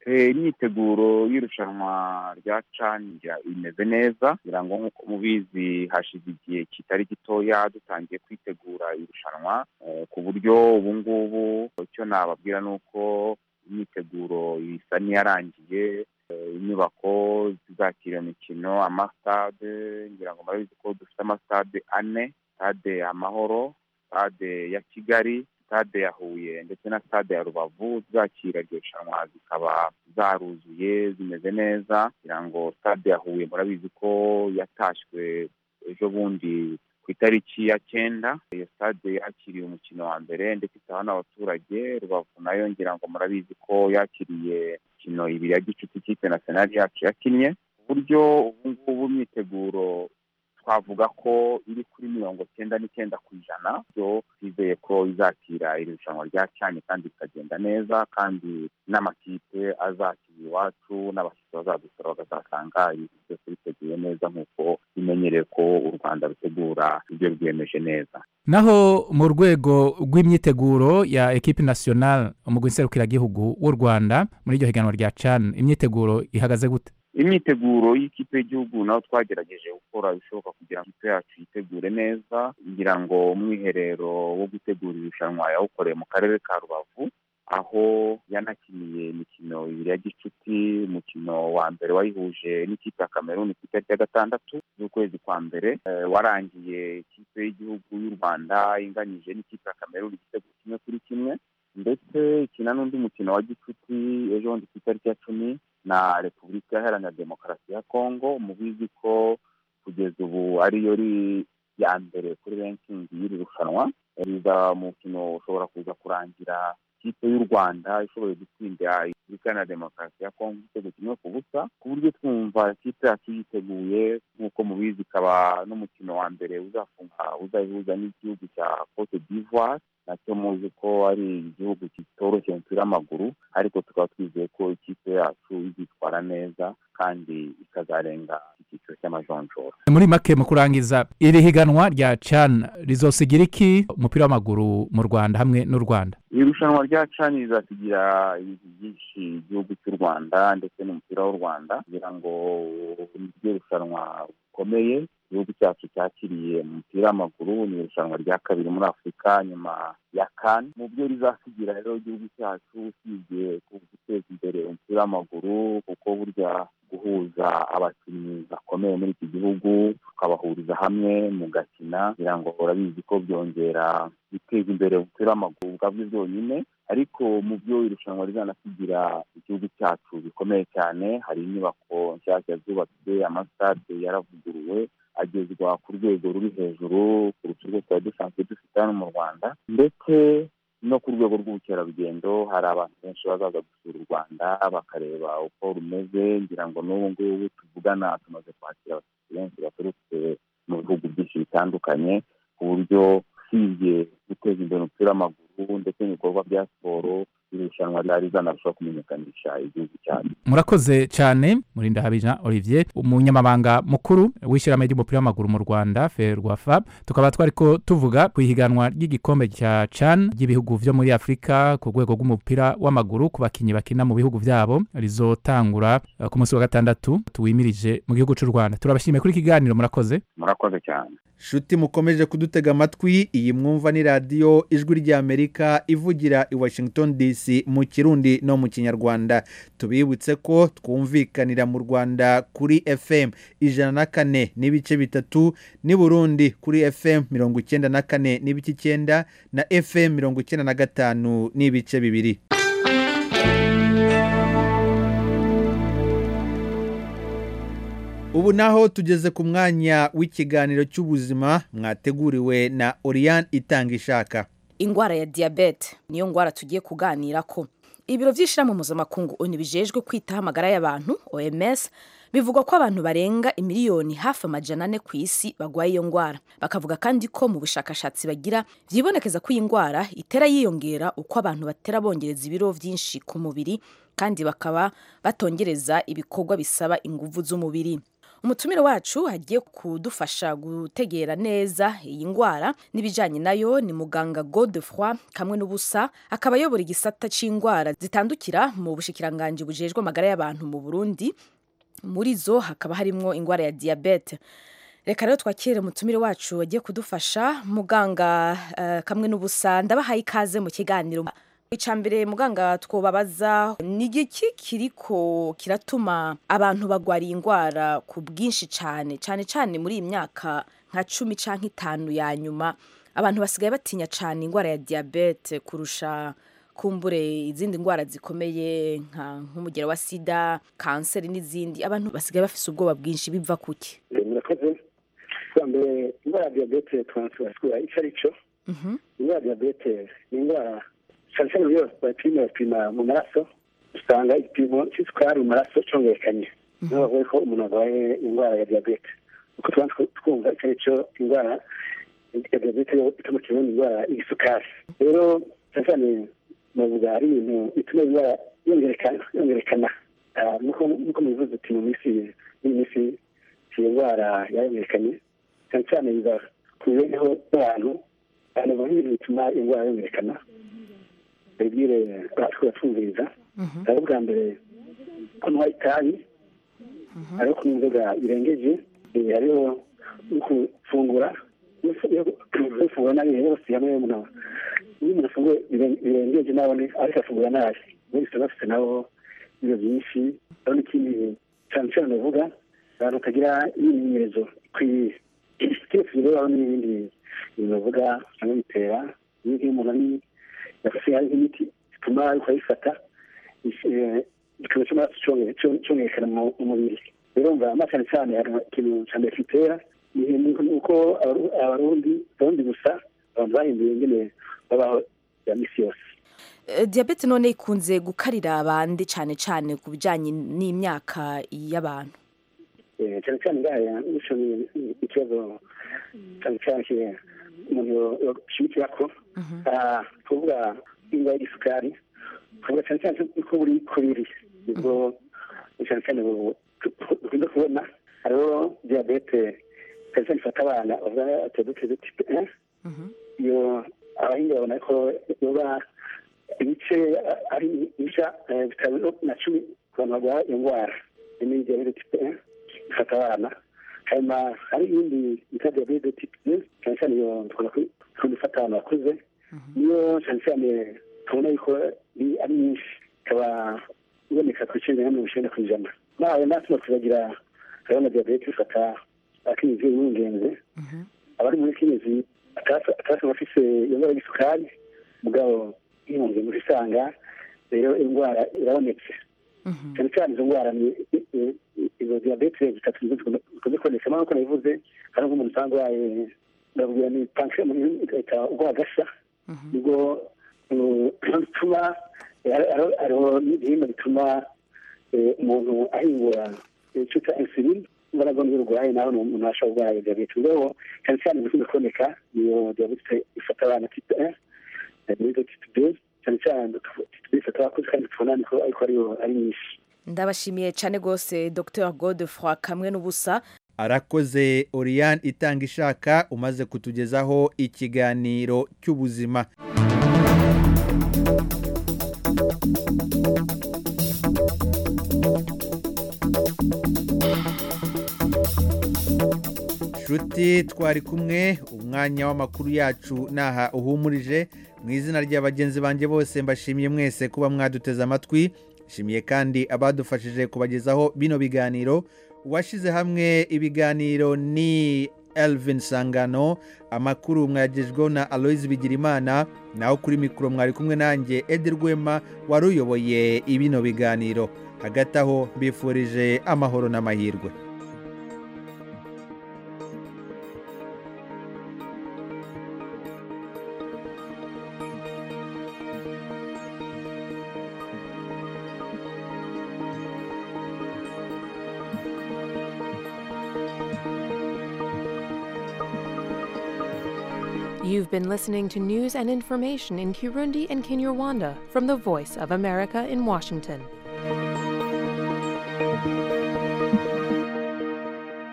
imyiteguro y'irushanwa rya CHAN imeze neza ngira ngo nk'uko mubizi hashize igihe kitari gitoya dutangiye kwitegura irushanwa ku buryo ubu ngubu icyo nababwira ni uko imyiteguro isa n'iyarangiye, inyubako zizakira imikino, amasitade ngira ngo murabizi ko dufite amasitade ane, stade Amahoro, stade ya Kigali, stade ya Huye ndetse na stade ya Rubavu zakira irushanwa zikaba zaruzuye zimeze neza. Ngira ngo stade ya Huye murabizi ko yatashywe ejo bundi ku itariki ya cyenda. Iyo stade yakiriye umukino wa mbere ndetse itaha n'abaturage. Rubavu nayo ngira ngo murabizi ko yakiriye imikino ibiri ya gicuti ikipe nationale yacu yakinnye. Uburyo ubu ngubu imyiteguro twavuga ko iri kuri mirongo cyenda n'icyenda ku ijana, byo twizeye ko izakira iri rushanwa rya CHAN kandi ikagenda neza, kandi n'amakipe azakira iwacu n'abashyitsi bazadusura bakazasanga ibintu byose biteguye neza nk'uko bimenyereye ko u Rwanda rutegura ibyo rwiyemeje neza. Naho mu rwego rw'imyiteguro ya equipe nationale umugwi nserukiragihugu w'u Rwanda muri iryo higanwa rya CHAN, imyiteguro ihagaze gute? Imyiteguro y'ikipe y'igihugu naho twagerageje gukora ibishoboka kugira ngo ikipe yacu yitegure neza, ngira ngo umwiherero wo gutegura irushanwa yawukoreye mu karere ka Rubavu, aho yanakiniye imikino ibiri ya gicuti. Umukino wa mbere wayihuje n'ikipe ya Cameroon ku itariki ya gatandatu z'ukwezi kwa mbere, e, warangiye ikipe y'igihugu y'u Rwanda inganyije n'ikipe ya Cameroon igitego kimwe kuri kimwe, ndetse ikina n'undi mukino wa gicuti ejo bundi ku itariki ya cumi na Repubulika Iharanira Demokarasi ya Kongo. Mubizi ko kugeza ubu ariyo ri ya mbere kuri ranking y'iri rushanwa. Riza mukino ushobora kuza kurangira ikipe y'u Rwanda ishoboye gutsinda Repubulika Iharanira Demokarasi ya Kongo igitego kimwe ku busa, ku buryo twumva ikipe yacu yiteguye. Nk'uko mubizi ikaba n'umukino wa mbere uzafunga uzayihuza n'igihugu cya Cote d'Ivoire, nacyo muzi ko ari igihugu kitoroshye mu mupira w'amaguru, ariko tukaba twizeye ko ikipe yacu izitwara neza kandi ikazarenga icyiciro cy'amajonjora. Muri make mu kurangiza iri higanwa rya CHAN rizosigira iki umupira w'amaguru mu Rwanda hamwe n'u Rwanda? Irushanwa rya CHAN rizasigira ibintu byinshi igihugu cy'u Rwanda ndetse n'umupira w'u Rwanda, kugira ngo iryo rushanwa rikomeye igihugu cyacu cyakiriye mu mupira w'amaguru. Ni irushanwa rya kabiri muri Afurika nyuma ya CHAN. Mu byo rizasigira rero igihugu cyacu usibye guteza imbere umupira w'amaguru, kuko burya guhuza abakinnyi bakomeye muri iki gihugu tukabahuriza hamwe mu gakina, kugira ngo urabizi ko byongera biteza imbere umupira w'amaguru ubwabyo byonyine. Ariko mu byo irushanwa rizanasigira igihugu cyacu bikomeye cyane, hari inyubako nshyashya zubatswe, amasitade yaravuguruwe agezwa ku rwego ruri hejuru kurusha urwo twari dusanzwe dufite hano mu Rwanda, ndetse no ku rwego rw'ubukerarugendo hari abantu benshi bazaza gusura u Rwanda bakareba uko rumeze. Ngira ngo n'ubu ngubu tuvugana tumaze kwakira abashyitsi benshi baturutse mu bihugu byinshi bitandukanye, ku buryo usibye guteza imbere umupira w'amaguru ndetse n'ibikorwa bya siporo, irushanwa rizanarushaho kumenyekanisha igihugu cyacu. Murakoze cyane Murindahabija Olivier, umunyamabanga mukuru w'ishyirahamwe ry'umupira w'amaguru mu Rwanda Ferwafa. Tukaba twariko tuvuga ku ihiganwa ry'igikombe cya CHAN ry'ibihugu vyo muri Afrika ku rwego rw'umupira w'amaguru ku bakinyi bakina mu bihugu vyabo, rizotangura uh, ku munsi wa gatandatu tuwimirije mu gihugu cy'u Rwanda. Turabashimiye kuri kiganiro. Murakoze. Murakoze cyane. Shuti mukomeje kudutega amatwi, iyi mwumva ni radio Ijwi ry'Amerika ivugira i Washington D C mu Kirundi no mu Kinyarwanda. Tubibutse ko twumvikanira mu Rwanda kuri F M ijana na kane n'ibice bitatu, ni Burundi kuri F M mirongo icyenda na kane n'ibice icyenda na F M mirongo icyenda na gatanu n'ibice bibiri. Ubu naho tugeze ku mwanya w'ikiganiro cy'ubuzima mwateguriwe na Oriane Itangishaka. Ingwara ya diabete niyo ngwara tugiye kuganira ko. Ibiro vy'ishirahamwe mpuzamakungu oni bijejwe kwitaho amagara y'abantu O M S bivuga ko abantu barenga imiliyoni hafi amajana ane ku isi bagwaye iyo ngwara. Bakavuga kandi ko mu bushakashatsi bagira vyibonekeza ko iyi ngwara itera yiyongera uko abantu batera bongereza ibiro vyinshi ku mubiri, kandi bakaba batongereza ibikorwa bisaba inguvu z'umubiri. umutumire wacu agiye kudufasha gutegera neza iyi ndwara n'ibijyanye nayo ni muganga Godefroid kamwe n'ubusa akaba ayobora igisata c'indwara zitandukira mu bushikiranganji bujejwe amagara y'abantu mu Burundi muri zo hakaba harimwo indwara ya diabete. Reka rero twakire umutumire wacu agiye kudufasha muganga uh, kamwe n'ubusa ndabahaye ikaze mu kiganiro. Icambere muganga twobabaza ni iki kiriko kiratuma abantu bagwara indwara ku bwinshi cyane cyane cyane muri iyi myaka nka cumi canke itanu ya nyuma abantu basigaye batinya cyane indwara ya diabete kurusha kumbure izindi ndwara zikomeye nka nk'umugero wa sida, kanseri n'izindi abantu basigaye bafise ubwoba bwinshi biva kuki? Murakoze. Kwambe indwara ya diabete twansura icarico. Mhm. Indwara ya diabete ni indwara cyane cyane iyo bapima bapima mu maraso usanga igipimo cy'isukari mu maraso cyongekanye. Niyo bavuga ko umuntu arwaye indwara ya diabete. Uko twumva icarico indwara ya diabete ituma kibona indwara y'isukari. Rero cyane cyane bavuga ari ibintu bituma indwara yongerekana yongerekana nuko nuko mubivuze ati mu minsi y'imisi iyo ndwara yongerekanye cyane cyane biva ku bibeho by'abantu abantu bahiri bituma indwara yongerekana bibwire batwe batwumviriza ari ubwa mbere kunywa itabi ariko kunywa inzoga birengeje hariho gufungura gufungura nabi yose hamwe umuntu iyo umuntu afunguye birengeje nabone ariko afungura nabi wese bafite nabo ibyo byinshi urabona ikindi cyane cyane bavuga abantu batagira imyimenyerezo ikwiye keretse rero urabona n'ibindi bintu bavuga cyangwa bitera nk'iyo umuntu ari yafashe hari imiti ituma ariko ayifata igipimo cy'amaraso cyongekana mu mubiri rero mva ama cyane cyane hari ikintu cya mbere kitera ni uko abarundi abarundi gusa abantu bahinduye ingene babaho ya misi yose. Diabete none ikunze gukarira abandi cyane cyane ku bijyanye n'imyaka y'abantu. Cyane cyane ngaya nisho ikibazo cyane cyane umuntu yoshimikira ko kuvuga indwara y'isukari kuvuga cyane cyane uko buri kubiri ubwo cyane cyane dukunda kubona hariho diabete cyane cyane ifata abana bavuga diabete type un iyo abahinga babona ko yoba ibice ari ibisha bitanu na cumi ku bantu barwara indwara ni diabete type un ifata abana hanyuma hari iyindi bita diabete type deux cyane cyane iyo dukunda ifata abantu bakuze niyo cyane cyane tubona yuko ari nyinshi ikaba iboneka ku icenda na mirongo icenda ku ijana nawe natuma tuzagira turabona diabete ifata abakenyezi b'ingenzi abari muri kenyezi akasanga afise iyo ndwara y'isukari mugabo y'impunzi muri usanga rero indwara irabonetse cyane cyane izo ndwara ni izo diabete zitatu zikunze kuboneka nk'uko nabivuze hari nk'umuntu usanga urwaye ndavuga ni pancreas ikaba urwaye agasha nibwo bituma hariho n'ibihimba bituma umuntu ahingura icyo cya insulin imbaraga n'urwaye naho umuntu ashobora kurwara diabete rero cyane cyane bikunze kuboneka niyo diabete ifata abana type un diabete type deux cyane cyane ifata abakuze kandi tubona niko ariko ariyo ari nyinshi. Ndabashimiye cyane rwose Dr Godefroid kamwe n'ubusa. Arakoze Oriane itanga ishaka umaze kutugezaho ikiganiro cy'ubuzima. Shuti twari kumwe umwanya w'amakuru yacu naha uhumurije mu izina ry'abagenzi banje bose mbashimiye mwese kuba mwaduteze amatwi shimiye kandi abadufashije kubagezaho bino biganiro washize hamwe ibiganiro ni Elvin Sangano amakuru mwagejweho na Aloise Bigirimana naho kuri mikoro mwari kumwe nanjye Edi Rwema waruyoboye ibino biganiro hagati aho mbifurije amahoro n'amahirwe. You've been listening to news and information in Kirundi and Kinyarwanda from the Voice of America in Washington.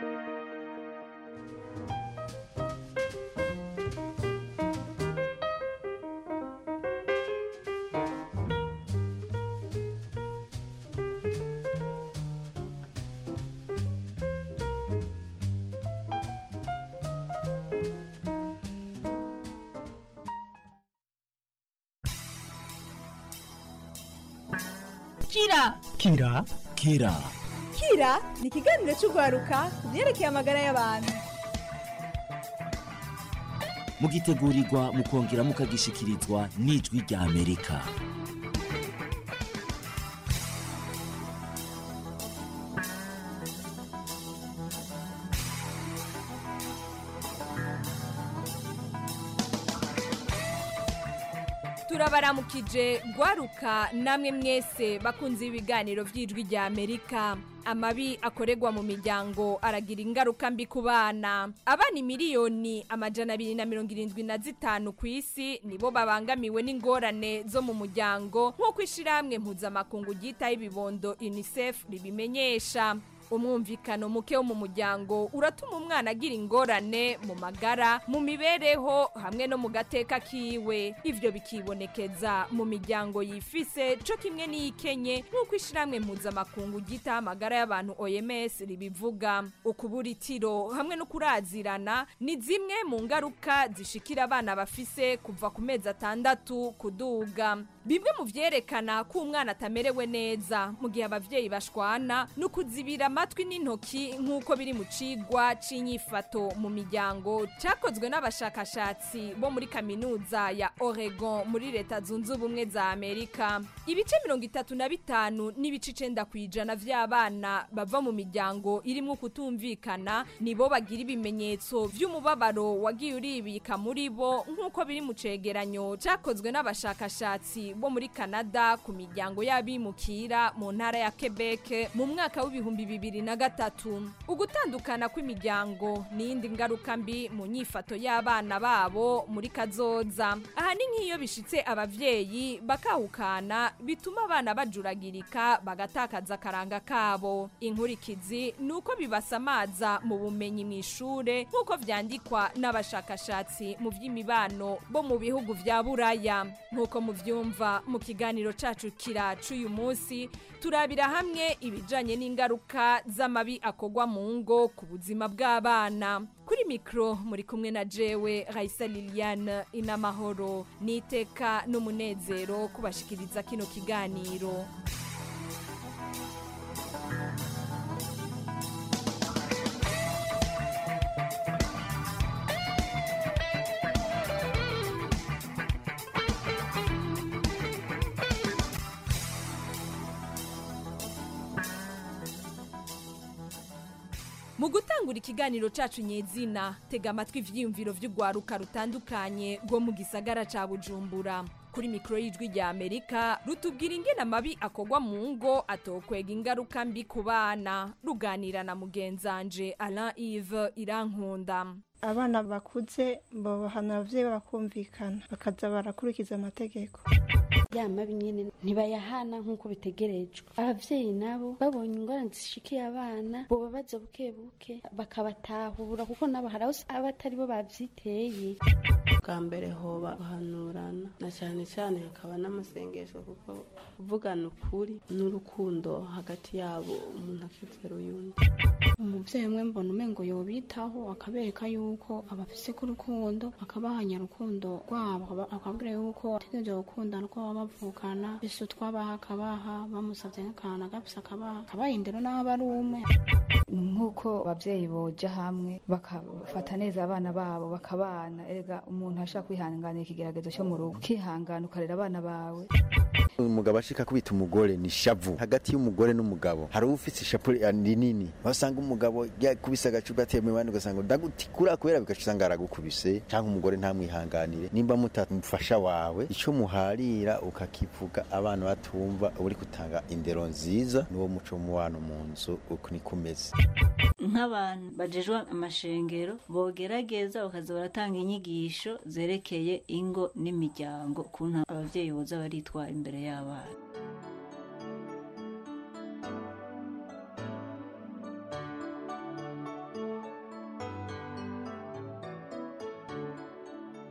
kira kira kira kira ni ikiganiro cy'urwaruka ku byerekeye amagara y'abantu mugitegurirwa mukongera mukagishikirizwa n'ijwi rya Amerika. turabaramukije gwaruka namwe mwese bakunze ibiganiro vy'ijwi rya Amerika. Amabi akorerwa mu miryango aragira ingaruka mbi ku bana. Abana miliyoni amajana abiri na mirongo irindwi na zitanu ku isi nibo babangamiwe n'ingorane zo mu muryango nk'uko ishiramwe mpuzamakungu ryitaho ibibondo UNICEF ribimenyesha. Umwumvikano muke wo mu muryango uratuma umwana agira ingorane mu magara, mu mibereho hamwe no mu gateka kiwe. Ivyo bikibonekeza mu miryango yifise co kimwe n'iyikenye nk'uko ishiramwe mpuzamakungu ryitaho amagara y'abantu O M S ribivuga. Ukuburitiro hamwe no kurazirana ni zimwe mu ngaruka zishikira abana bafise kuva ku mezi atandatu kuduga. Bimwe mu vyerekana ko umwana atamerewe neza mu gihe abavyeyi bashwana no kuzibira amatwi n'intoki nk'uko biri mu cigwa c'inyifato mu miryango cakozwe n'abashakashatsi bo muri kaminuza ya Oregon muri leta zunze ubumwe za Amerika. Ibice mirongo itatu na bitanu n'ibice icenda kw'ijana vy'abana bava mu miryango irimwo kutumvikana nibo bagira ibimenyetso vy'umubabaro wagiye uribika muri bo nk'uko biri mu cegeranyo cakozwe n'abashakashatsi bo muri Canada ku miryango y'abimukira mu ntara ya Quebec mu mwaka w'ibihumbi bibiri na gatatu. Ugutandukana kw'imiryango n'indi ngaruka mbi mu nyifato y'abana babo muri kazoza. Aha ni nk'iyo bishitse abavyeyi bakahukana bituma abana bajuragirika bagatakaza karanga kabo. Inkurikizi nuko bibasamaza mu bumenyi mw'ishure nk'uko vyandikwa n'abashakashatsi mu vy'imibano bo mu bihugu vya Buraya. Nk'uko mu vyumva mu kiganiro cacu kira c'uyu munsi turabira hamwe ibijanye n'ingaruka z'amabi akogwa mu ngo ku buzima bw'abana. Kuri mikro muri kumwe na jewe Raisa Liliane Inamahoro, niteka n'umunezero kubashikiriza kino kiganiro. Mu gutangura ikiganiro cacu nyezina tega amatwi ivyiyumviro vy'ugwaruka rutandukanye rwo mu gisagara ca Bujumbura. Kuri mikro y'ijwi rya Amerika rutubwira ingene amabi akogwa mu ngo atokwega ingaruka mbi ku bana. Ruganira na mugenzanje Alain Yves Irankunda. Abana bakuze babahana abavyeyi bakumvikana bakaza barakurikiza amategeko. Ya mabi nyene ntibayahana nk'uko bitegerejwe. Abavyeyi nabo babonye ingorane zishikiye abana bo babaza buke buke bakabatahura kuko nabo haraho abatari bo bavyiteye. Bwa mbere hoba guhanurana na cyane cyane hakaba n'amasengesho kuko kuvugana ukuri n'urukundo hagati yabo umuntu akizera uyundi. Umuvyeyi umwe mbona umengo yobitaho akabereka yuko abafise ku rukundo akabahanya rukundo rwabo akabwira yuko ategereje gukundana uko baba bavukana biso twabaha akabaha bamusavye nk'akana gafise akabaha akabaha indero n'abo ari umwe. Nk'uko abavyeyi boja hamwe bakafata neza abana babo bakabana erega umuntu ashaka kwihanganira ikigeragezo cyo mu rugo kihangana ukarera abana bawe. Umugabo ashika kubita umugore ni shavu hagati y'umugore n'umugabo hari ufite ishapure nini basanga umugabo yakubise agacupa ateme bandi ugasanga ndagutikura kubera bikacusanga aragukubise cyangwa umugore ntamwihanganire nimba mutamufasha wawe ico muharira ukakivuga abana batumva uri kutanga indero nziza n'uwo muco muwano mu nzu uko nikumeze. Nk'abantu bajejwe amashengero bogerageza bakaza baratanga inyigisho zerekeye ingo n'imiryango kuntu abavyeyi boza baritwara imbere y'abana. Ukuta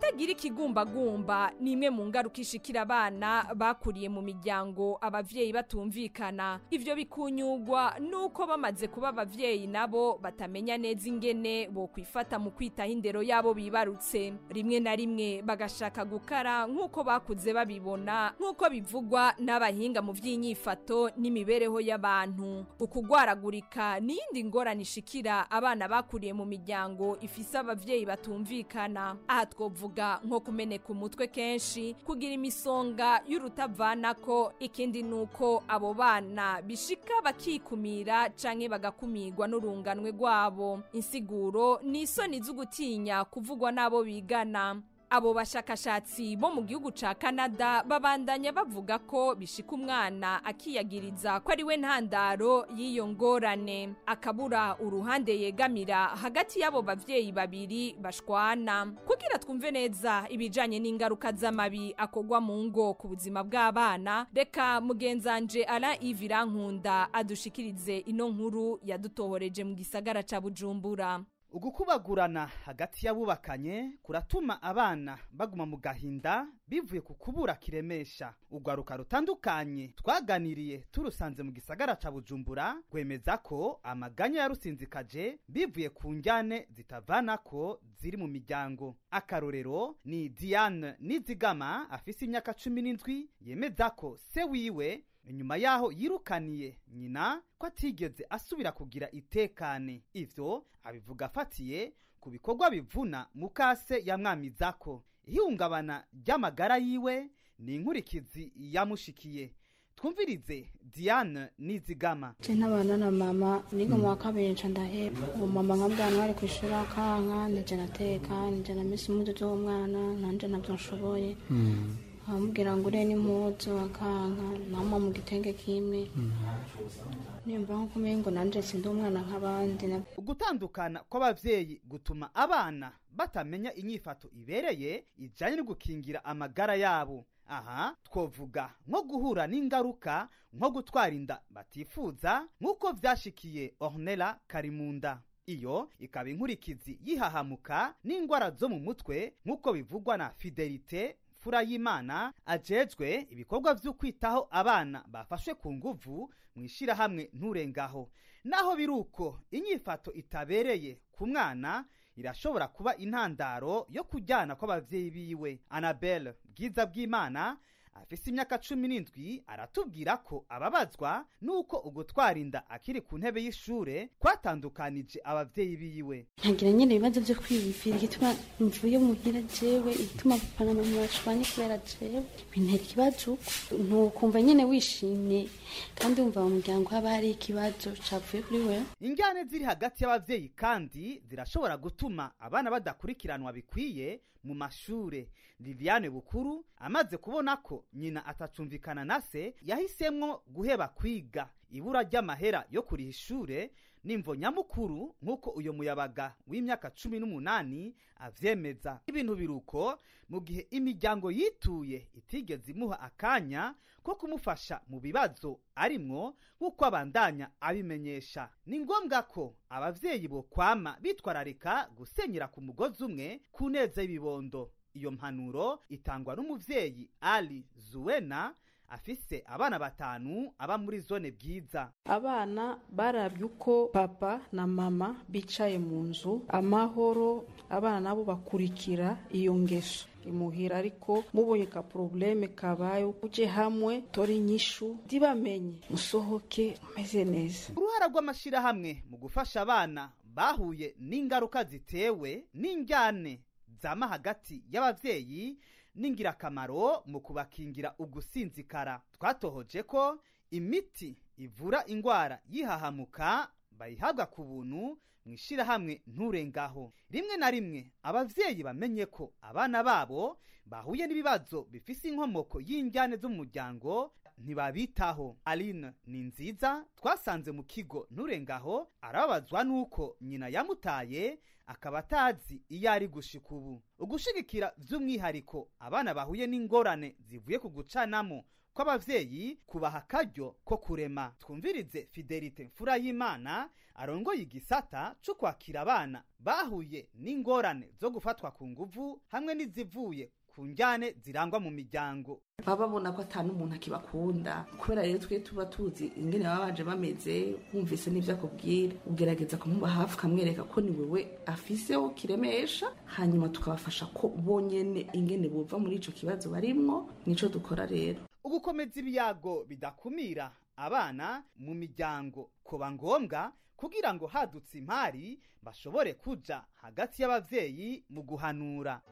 kutagira ikigumbagumba ni imwe mu ngaruka ishikira abana bakuriye mu miryango abavyeyi batumvikana. Ivyo bikunyugwa nuko bamaze kuba abavyeyi nabo batamenya neza ingene bo kwifata mu kwitaho indero yabo bibarutse. Rimwe na rimwe bagashaka gukara nk'uko bakuze babibona, nk'uko bivugwa n'abahinga mu vy'inyifato n'imibereho y'abantu. Ukugwaragurika ni yindi ngorane ishikira abana bakuriye mu miryango ifise abavyeyi batumvikana. Aha twovuga nko kumeneka umutwe kenshi, kugira imisonga y'urutavanako. Ikindi nuko abo bana bishika bakikumira canke bagakumirwa n'urunganwe rwabo. Insiguro ni isoni z'ugutinya kuvugwa n'abo bigana. Abo bashakashatsi bo mu gihugu ca Canada babandanya bavuga ko bishika umwana akiyagiriza ko ari we ntandaro y'iyo ngorane, akabura uruhande yegamira hagati y'abo bavyeyi babiri bashwana. Kugira twumve neza ibijanye n'ingaruka z'amabi akogwa mu ngo ku buzima bw'abana, reka mugenzanje Alain Yves Irankunda adushikirize ino nkuru yadutohoreje mu gisagara ca Bujumbura. Ugukubagurana hagati y'abubakanye kuratuma abana baguma mu gahinda bivuye ku kubura kiremesha. Ugwaruka rutandukanye twaganiriye turusanze mu gisagara ca Bujumbura gwemeza ko amaganya yarusinzikaje bivuye ku njyane zitavanako ziri mu miryango. Akarorero ni Diane Nizigama afise imyaka cumi n'indwi yemeza ko se wiwe inyuma yaho yirukaniye nyina ko atigeze asubira kugira itekane. Ivyo abivuga afatiye ku bikorwa bivuna mukase yamwamizako. Ihungabana ry'amagara yiwe ni inkurikizi yamushikiye. Twumvirize Diane Nizigama. Je nabana na mama niga mu wakabiri nca ndaheba. Uwo mama nkabwana ari kwishura kanka nije nateka nije na misi muzo zo mwana nanje navyo nshoboye. Mm. Amubwira ngo ure n'impuzu akanka namwe mu gitenge kimwe. Nimba nko kumengo nanje sindi umwana nk'abandi. Ugutandukana kw'abavyeyi gutuma abana batamenya inyifato ibereye ijanye no gukingira amagara yabo. Aha twovuga nko guhura n'ingaruka nko gutwara inda batifuza nk'uko vyashikiye Ornella Karimunda. Iyo ikaba inkurikizi yihahamuka n'ingwara zo mu mutwe nk'uko bivugwa na Fidelite Furayimana ajejwe ibikorwa vyo kwitaho abana bafashwe ku nguvu mwishira hamwe nturengaho. Naho biruko inyifato itabereye ku mwana irashobora kuba intandaro yo kujyana kw'abavyeyi biwe. Annabelle Bwiza bw'Imana afise imyaka cumi n'indwi aratubwira ko ababazwa nuko ugutwara inda akiri ku ntebe y'ishure kwatandukanije abavyeyi biwe. Ntagira nyene ibibazo vyo kwiyumvira igituma mvuye muhira jewe ituma papa na mama bashwanye kubera jewe bintera ikibazo ntukumva nyene wishimye kandi umva mu muryango haba hari ikibazo cavuye kuri we. Ingane ziri hagati y'abavyeyi kandi zirashobora gutuma abana badakurikiranwa bikwiye mu mashure. Liliane Bukuru amaze kubona ko nyina atacumvikana na se yahisemwo guheba kwiga. Ibura ry'amahera yo kuriha ishure nimvo nyamukuru nk'uko uyo muyabaga w'imyaka cumi n'umunani avyemeza. Ibintu biruko mu gihe imiryango yituye itigeze imuha akanya ko kumufasha mu bibazo arimwo nk'uko abandanya abimenyesha. Ni ngombwa ko abavyeyi bo kwama bitwararika gusenyera ku mugozi umwe ku neza y'ibibondo. Iyo mpanuro itangwa n'umuvyeyi Ali Zuwena afise abana batanu aba muri zone Bwiza. Abana barabye uko papa na mama bicaye mu nzu amahoro, abana nabo bakurikira iyo ngeso imuhira, ariko mubonye ka probleme kabaye uje hamwe tori nyishu dibamenye musohoke meze neza. Uruhara rw'amashira hamwe mu gufasha abana bahuye n'ingaruka zitewe n'injyane zama hagati y'abavyeyi n'ingirakamaro mu kubakingira ugusinzikara. Twatohoje ko imiti ivura ingwara yihahamuka bayihabwa ku buntu mwishira hamwe nturengaho. Rimwe na rimwe abavyeyi bamenye ko abana babo bahuye n'ibibazo bifise inkomoko y'injyane z'umuryango ntibabitaho. Aline ni nziza twasanze mu kigo nturengaho arababazwa nuko nyina yamutaye akaba atazi iyo ari gushika ubu. Ugushigikira by'umwihariko abana bahuye n'ingorane zivuye ku gucanamo kw'abavyeyi kubaha akaryo ko kurema. Twumvirize Fidelite Mfurayimana arongoye igisata cyo kwakira abana bahuye n'ingorane zo gufatwa ku nguvu hamwe n'izivuye ku njyane zirangwa mu miryango. baba babona ko atanu umuntu akibakunda kubera rero twe tuba tuzi ingene baba baje bameze wumvise n'ivyo akubwira ugerageza kumuba hafi kamwereka ko ni wewe afiseho kiremesha hanyuma tukabafasha ko bonyene ingene bova muri ico kibazo barimwo. Nico dukora rero ugukomeza ibiyago bidakumira abana mu miryango kuba ngombwa kugira ngo hadutse impari bashobore kuja hagati y'abavyeyi mu guhanura.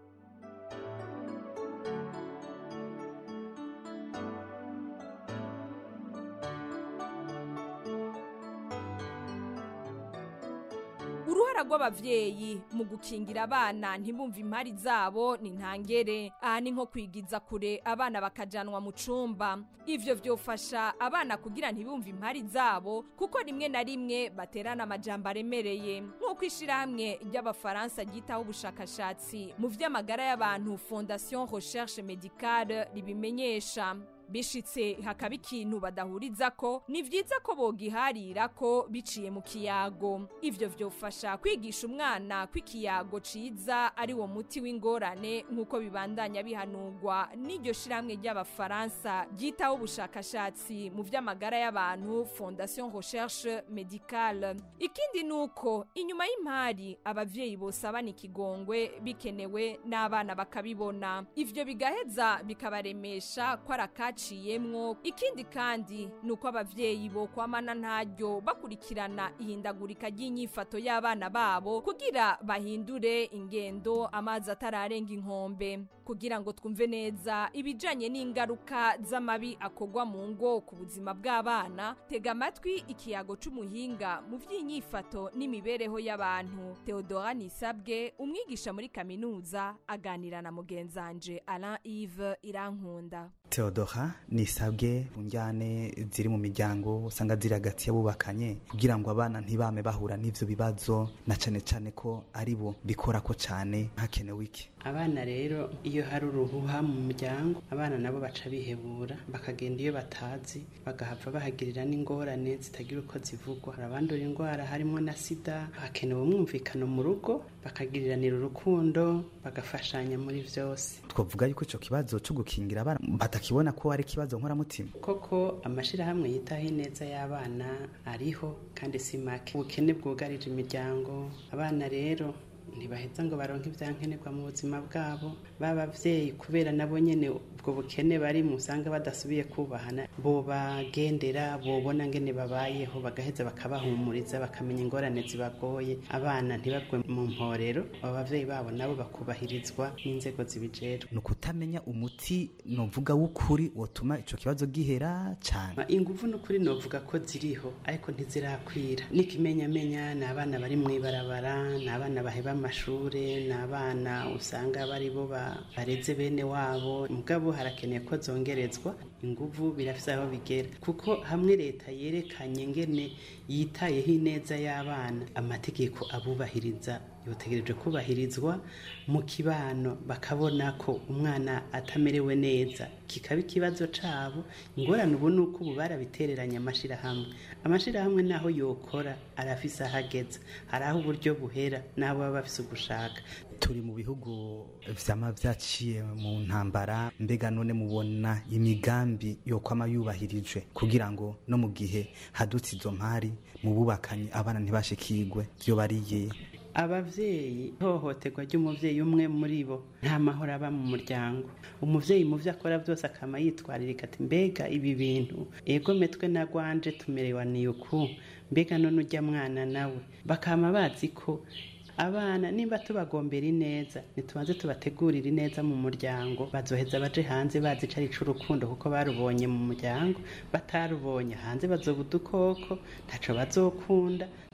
Uruhara rw'abavyeyi mu gukingira abana ntibumve impari zabo ni ntangere. Aha ni nko kwigiza kure abana bakajanwa mu cumba. Ivyo vyofasha abana kugira ntibumve impari zabo kuko rimwe na rimwe baterana amajambo aremereye. Nk'uko ishirahamwe ry'Abafaransa ryitaho ubushakashatsi mu vy'amagara y'abantu Fondation Recherche Médicale ribimenyesha. Bishitse hakaba ikintu badahuriza ko ni vyiza ko bogiharira ko biciye mu kiyago. Ivyo vyofasha kwigisha umwana kw'ikiyago ciza ari wo muti w'ingorane nk'uko bibandanya bihanurwa n'iryo shiramwe ry'Abafaransa ryitaho ubushakashatsi mu vy'amagara y'abantu Fondation Recherche Médicale. Ikindi nuko inyuma y'impari abavyeyi bosabana ikigongwe bikenewe n'abana bakabibona. Ivyo bigaheza bikabaremesha ko arakaci ciyemwo. Ikindi kandi nuko abavyeyi bo kwamana ntaryo bakurikirana ihindagurika ry'inyifato y'abana babo kugira bahindure ingendo amazi atararenga inkombe. Kugira ngo twumve neza ibijanye n'ingaruka z'amabi akogwa mu ngo ku buzima bw'abana, tega amatwi ikiyago c'umuhinga mu vy'inyifato n'imibereho y'abantu Theodora Nisabwe, umwigisha muri kaminuza, aganira na mugenzanje Alain Yves Irankunda. Theodora Nisabwe, unjyane ziri mu miryango usanga ziri hagati y'abubakanye kugira ngo abana ntibame bahura n'ivyo bibazo na cane cane ko ari bo bikora ko cane hakenewe iki. Abana rero iyo hari uruhuha mu muryango abana nabo baca bihebura bakagenda iyo batazi bagahava bahagirira n'ingorane zitagira uko zivugwa. Abandura indwara harimo na sida, hakenewe umwumvikano mu rugo bakagiriranira urukundo bagafashanya muri vyose. Twavuga yuko ico kibazo cyo gukingira abana batakibona ko ari kibazo nkoramutima. Koko amashirahamwe yitaho ineza y'abana ariho kandi si make. Ubukene bwugarije imiryango, abana rero ntibaheza ngo baronke ivyankenerwa mu buzima bwabo. Babavyeyi kubera nabo nyene ubwo bukene bari musanga badasubiye kubahana, bo bagendera bobona ngene babayeho bagaheza bakabahumuriza bakamenya ingorane zibagoye. Abana ntibabwe mu mporero, abavyeyi babo nabo bakubahirizwa n'inzego zibijejwe. Nukutamenya umuti novuga w'ukuri wotuma ico kibazo gihera cyane. Inguvu n'ukuri novuga ko ziriho ariko ntizirakwira. Nikimenyamenya na abana bari mwibarabara, na abana baheba amashure, na abana usanga bari bo bareze bene wabo. Mugabo harakeneye ko zongerezwa inguvu, birafise aho bigera kuko hamwe leta yerekanye ngene yitayeho ineza y'abana, amategeko abubahiriza yotegereje kubahirizwa mu kibano, bakabona ko umwana atamerewe neza kikaba ikibazo cabo. Ingorane ubu nuko ubu barabitereranya amashirahamwe. Amashirahamwe naho yokora arafise ahageza, hari aho uburyo buhera nabo baba bafise ugushaka. Turi mu bihugu vyama vyaciye mu ntambara, mbega none mubona imigambi yokwama yubahirijwe kugira ngo no mu gihe hadutse izo mpari mu bubakanye abana ntibashikirwe vyo bariye. Abavyeyi, hohoterwa ry'umuvyeyi umwe muri bo nta mahoro aba mu muryango. Umuvyeyi mu vyo akora vyose akama yitwaririka ati mbega ibi bintu ego metwe na gwanje tumerewaniye uku, mbega none urya mwana nawe. Bakama bazi ko abana nimba tubagombera ineza nitubanze tubategurira ineza mu muryango, bazoheza baje hanze bazi cari c'urukundo kuko barubonye mu muryango. Batarubonye hanze bazoba udukoko ntaco bazokunda.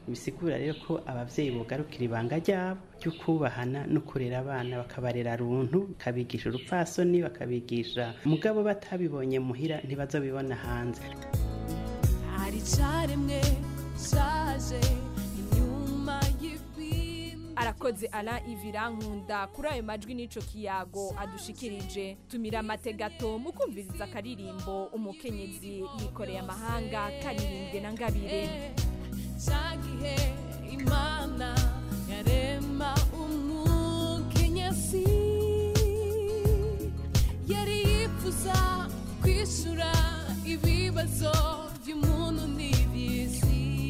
bisigura rero ko abavyeyi bogarukira ibanga ryabo ryo kubahana no kurera abana bakabarera runtu bakabigisha urupfasoni bakabigisha mugabo batabibonye muhira ntibazobibona hanze. hari caremwe shaje inyuma y'ibintu. Arakoze Alain Ivirankunda kuri ayo majwi n'ico kiyago adushikirije. Tumira amategato mu kumviriza akaririmbo umukenyezi yikoreye amahanga karirimbwe na Ngabire. Shagihe Imana yarema umukenyezi yari yifuza kwishura ibibazo by'umuntu n'iby'isi.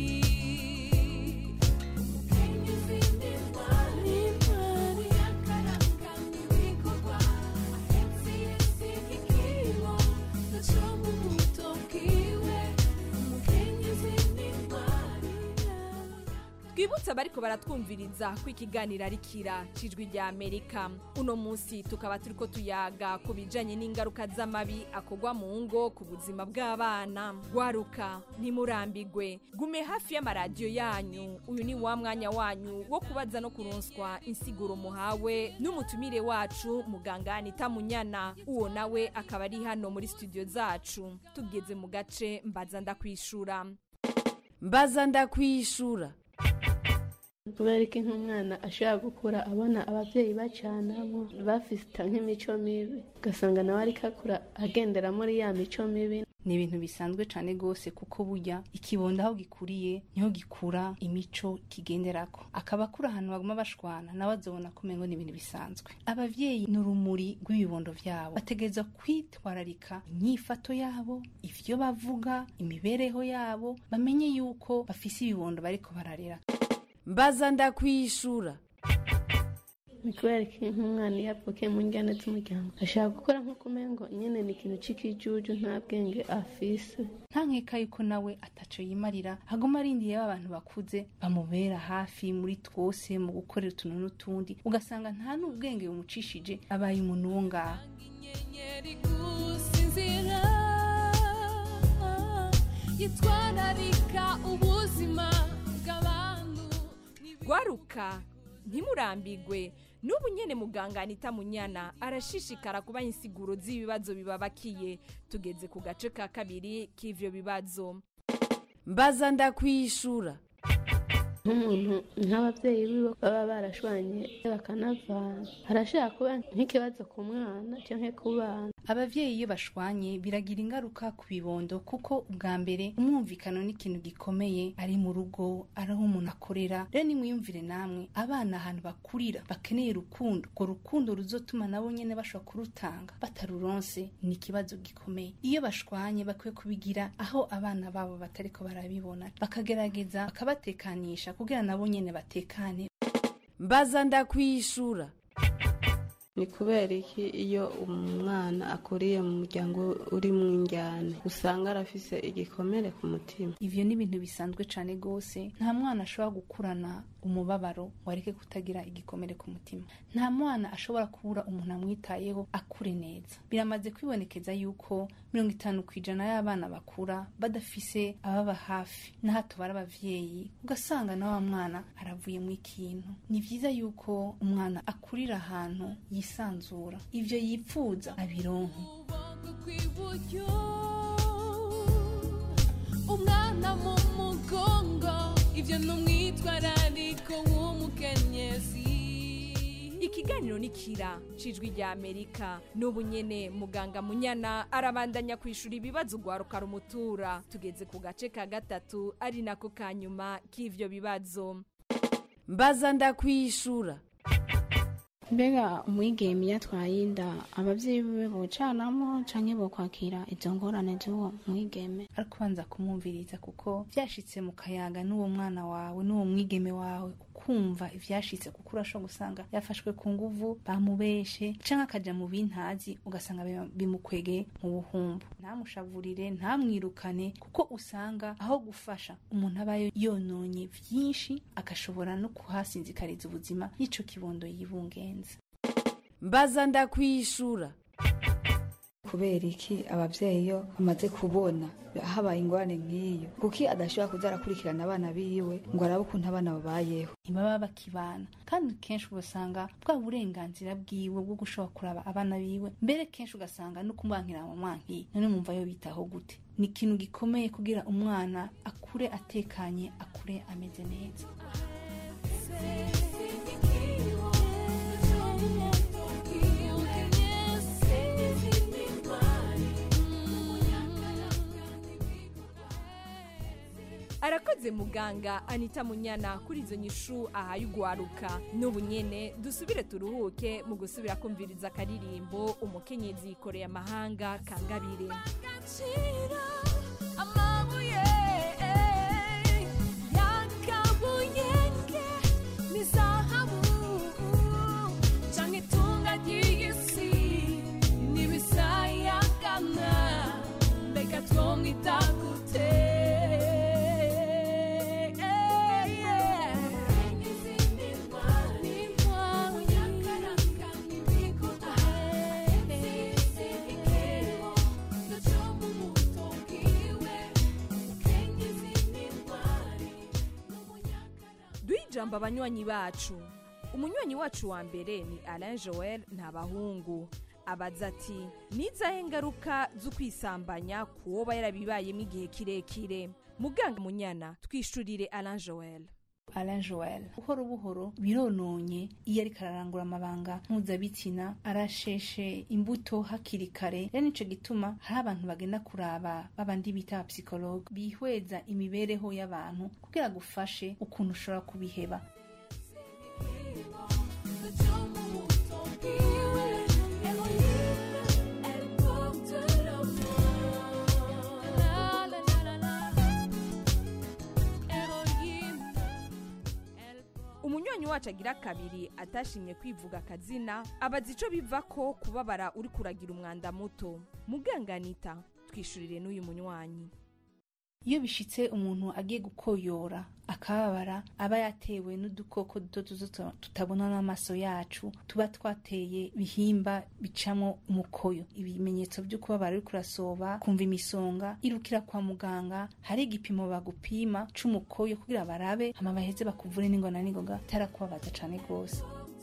Twibutsa bariko baratwumviriza ko ikiganiro ari kira cijwi rya Amerika. Uno munsi tukaba turiko tuyaga ku bijanye n'ingaruka z'amabi akogwa mu ngo ku buzima bw'abana. Gwaruka ntimurambigwe, gume hafi y'amaradiyo yanyu. Uyu ni wa mwanya wanyu wo kubaza no kuronswa insiguro muhawe n'umutumire wacu muganga Anita Munyana. Uwo nawe akaba ari hano muri studio zacu. Tugeze mu gace mbaza ndakwishura. Mbaza ndakwishura. kubera ko nk'umwana ashobora gukura abona ababyeyi bacanamo bafite nk'imico mibi ugasanga nawe ariko akura agendera muri ya mico mibi. Ni ibintu bisanzwe cyane gose kuko burya ikibondo aho gikuriye niho gikura imico kigenderako. Akaba akura ahantu baguma bashwana nawe azobona ko mengo ni ibintu bisanzwe. Abavyeyi n'urumuri rw'ibibondo vyabo bategeza kwitwararika inyifato yabo, ivyo bavuga, imibereho yabo, bamenye yuko bafise ibibondo bariko bararera. Mbaza ndakwishura. Kubera ko nk'umwana yavukiye mu njyana z'umuryango ashaka gukora nk'uko umengo nyene ni ikintu c'ikijuju nta bwenge afise. Nta nkeka yuko nawe ataco yimarira haguma arindiye abantu bakuze bamubera hafi muri twose mu gukorera utuntu n'utundi ugasanga nta n'ubwenge bumucishije abaye umuntu wo ngaha. Yitwararika ubuzima bw'abantu. Gwaruka ntimurambigwe, n'ubu nyene muganga Anita Munyana arashishikara kuba insiguro z'ibibazo bibabakiye. Tugeze ku gace ka kabiri k'ivyo bibazo. Mbaza ndakwishura. Nk'umuntu nk'abavyeyi biwe baba barashwanye bakanavana harashaka kuba nk'ikibazo ku mwana canke ku bana. Abavyeyi iyo bashwanye biragira ingaruka ku bibondo kuko ubwa mbere umwumvikano n'ikintu gikomeye ari mu rugo ari aho umuntu akorera. Rero nimwiyumvire namwe abana ahantu bakurira bakeneye urukundo, urwo rukundo ruzotuma nabo nyene bashobora kurutanga bataruronse ni ikibazo gikomeye. Iyo bashwanye bakwiye kubigira aho abana babo batariko barabibona bakagerageza bakabatekanisha kugira nabo nyene batekane. Mbaza ndakwishura. Ni kubera iki iyo umwana akuriye mu muryango uri mu njyane usanga arafise igikomere ku mutima. Ivyo ni ibintu bisanzwe cane gose. Nta mwana ashobora gukurana umubabaro wareke kutagira igikomere ku mutima. Nta mwana ashobora kubura umuntu amwitayeho akure neza. Biramaze kwibonekeza yuko mirongo itanu kw'ijana y'abana bakura badafise ababa hafi na hato bari abavyeyi ugasanga na wa mwana aravuye mu ikintu. Ni vyiza yuko umwana akurira ahantu yisanzura ivyo yipfuza abironke. Umwana mu mugongo ivyo numwitwarariko w'umukenyezi. Ikiganiro ni kira cijwi rya Amerika. N'ubu nyene muganga Munyana arabandanya kwishura ibibazo gwaruka rumutura. Tugeze ku gace ka gatatu ari nako kanyuma k'ivyo bibazo. Mbaza ndakwishura. Mbega umwigeme yatwaye inda abavyeyi biwe bocanamo canke bokwakira izo ngorane z'uwo mwigeme? Ariko banza kumwumviriza kuko vyashitse mu kayaga n'uwo mwana wawe n'uwo mwigeme wawe ukumva ivyashitse kuko urashobora gusanga yafashwe ku nguvu bamubeshe canke akaja mu bintazi ugasanga bimukwegeye mu buhumbu. Ntamushavurire ntamwirukane kuko usanga aho gufasha umuntu abayo yononye vyinshi agashobora no kuhasinzikariza ubuzima y'ico kibondo yibungenze. Mbaza ndakwishura. kubera iki abavyeyi iyo bamaze kubona habaye ingorane nk'iyo kuki adashobora kuza arakurikirana abana biwe ngo arabe ukuntu abana babayeho ntibaba bakibana kandi kenshi ugasanga bwa burenganzira bwiwe bwo gushobora kuraba abana biwe mbere kenshi ugasanga no kumwankira mu mwanki none mumva yo bitaho gute ni ikintu gikomeye kugira umwana akure atekanye akure ameze neza. Arakoze muganga Anita Munyana kuri izo nyishu ahaye ugwaruka. N'ubu nyene dusubire turuhuke mu gusubira kumviriza akaririmbo umukenyezi yikoreye amahanga Kangabire. Amabuye yakabuyenge ni zahabu canke itunga ry'isi n'ibisayagana mbega twomwita gute? Jamba abanywanyi bacu. Umunywanyi wacu wa mbere ni Alain Joel Ntabahungu. Abaza ati nizahe ngaruka zo kwisambanya kuwoba yarabibayemo igihe kirekire. Muganga Munyana twishurire Alain Joel. Alain Joel buhoro buhoro birononye iyo ari kararangura amabanga mpuzabitsina arasheshe imbuto hakiri kare. Rero nico gituma hari abantu bagenda kuraba babandi bita psychologue bihweza imibereho y'abantu kugira gufashe ukuntu ushobora kubiheba. Umunywanyi wacu agira kabiri atashimye kwivuga akazina abaza ico biva ko kubabara uri kuragira umwanda muto. Muganga Anita twishurire n'uyu munywanyi. Iyo bishitse umuntu agiye gukoyora akababara aba yatewe n'udukoko duto duto tutabona n'amaso yacu tuba twateye bihimba bicamo umukoyo. Ibimenyetso byo kubabara uri kurasoba kumva imisonga irukira kwa muganga hari igipimo bagupima c'umukoyo kugira barabe hama baheze bakuvure n'ingona n'ingoga tarakubabaza cane gose.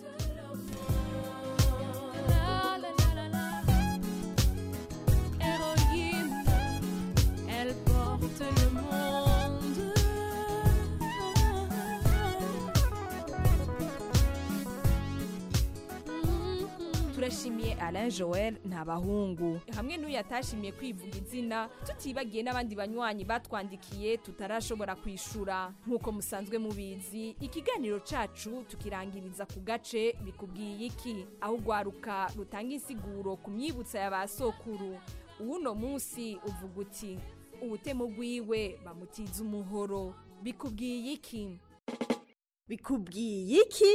Turashimiye Alain Joel Ntabahungu hamwe n'uyu yatashimiye kwivuga izina tutibagiye n'abandi banywanyi batwandikiye tutarashobora kwishura. Nkuko musanzwe mubizi ikiganiro cacu tukirangiriza ku gace bikubwiye iki aho ugwaruka rutanga insiguro ku myibutsa y'abasokuru. Uno munsi uvuga uti ubutemo bwiwe bamutiza umuhoro. Bikubwiye iki? Bikubwiye iki?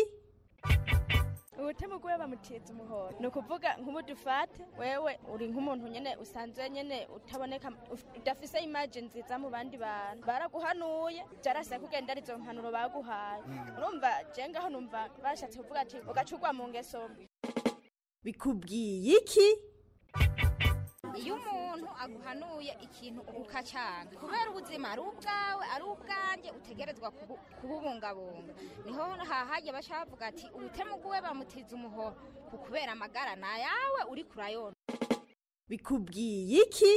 Ubutemu gwe bamutiza umuhoro no kuvuga nk'ubu dufate wewe uri nk'umuntu nyene usanzwe nyene utaboneka udafise image nziza mu bandi bantu baraguhanuye jarase kugenda arizo mpanuro baguhaye urumva je ngaho numva bashatse kuvuga ati ugacurwa mu ngeso. Bikubwiye iki? Iyo umuntu aguhanuye ikintu ukacanga kubera ubuzima ari ubwawe ari ubwanje utegerezwa kububungabunga niho hahaje bashavuga ati ubutemu gwe bamutiza umuhoro kubera amagara na yawe uri kurayona. Bikubwiye iki?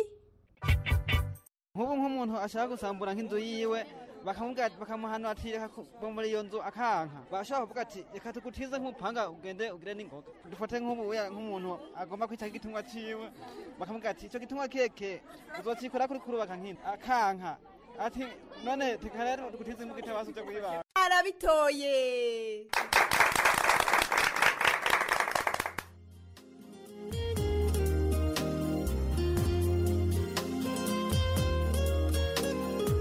Nk'ubu nk'umuntu ashaka gusambura nk'inzu yiwe bakamubwira bakamuhanura ati reka kuba muri iyo nzu akanka bashaka kuvuga ati reka tugutize nk'upanga ugende ugire n'ingoga. Dufate nk'ubu nk'umuntu agomba kwita igitungwa ciwe bakamubwira ati ico gitungwa keke uzocikora kuri kurubaka nk'ino akanka ati none tikarero tugutize mu gitabazo cyo kuyibaha. Arabitoye.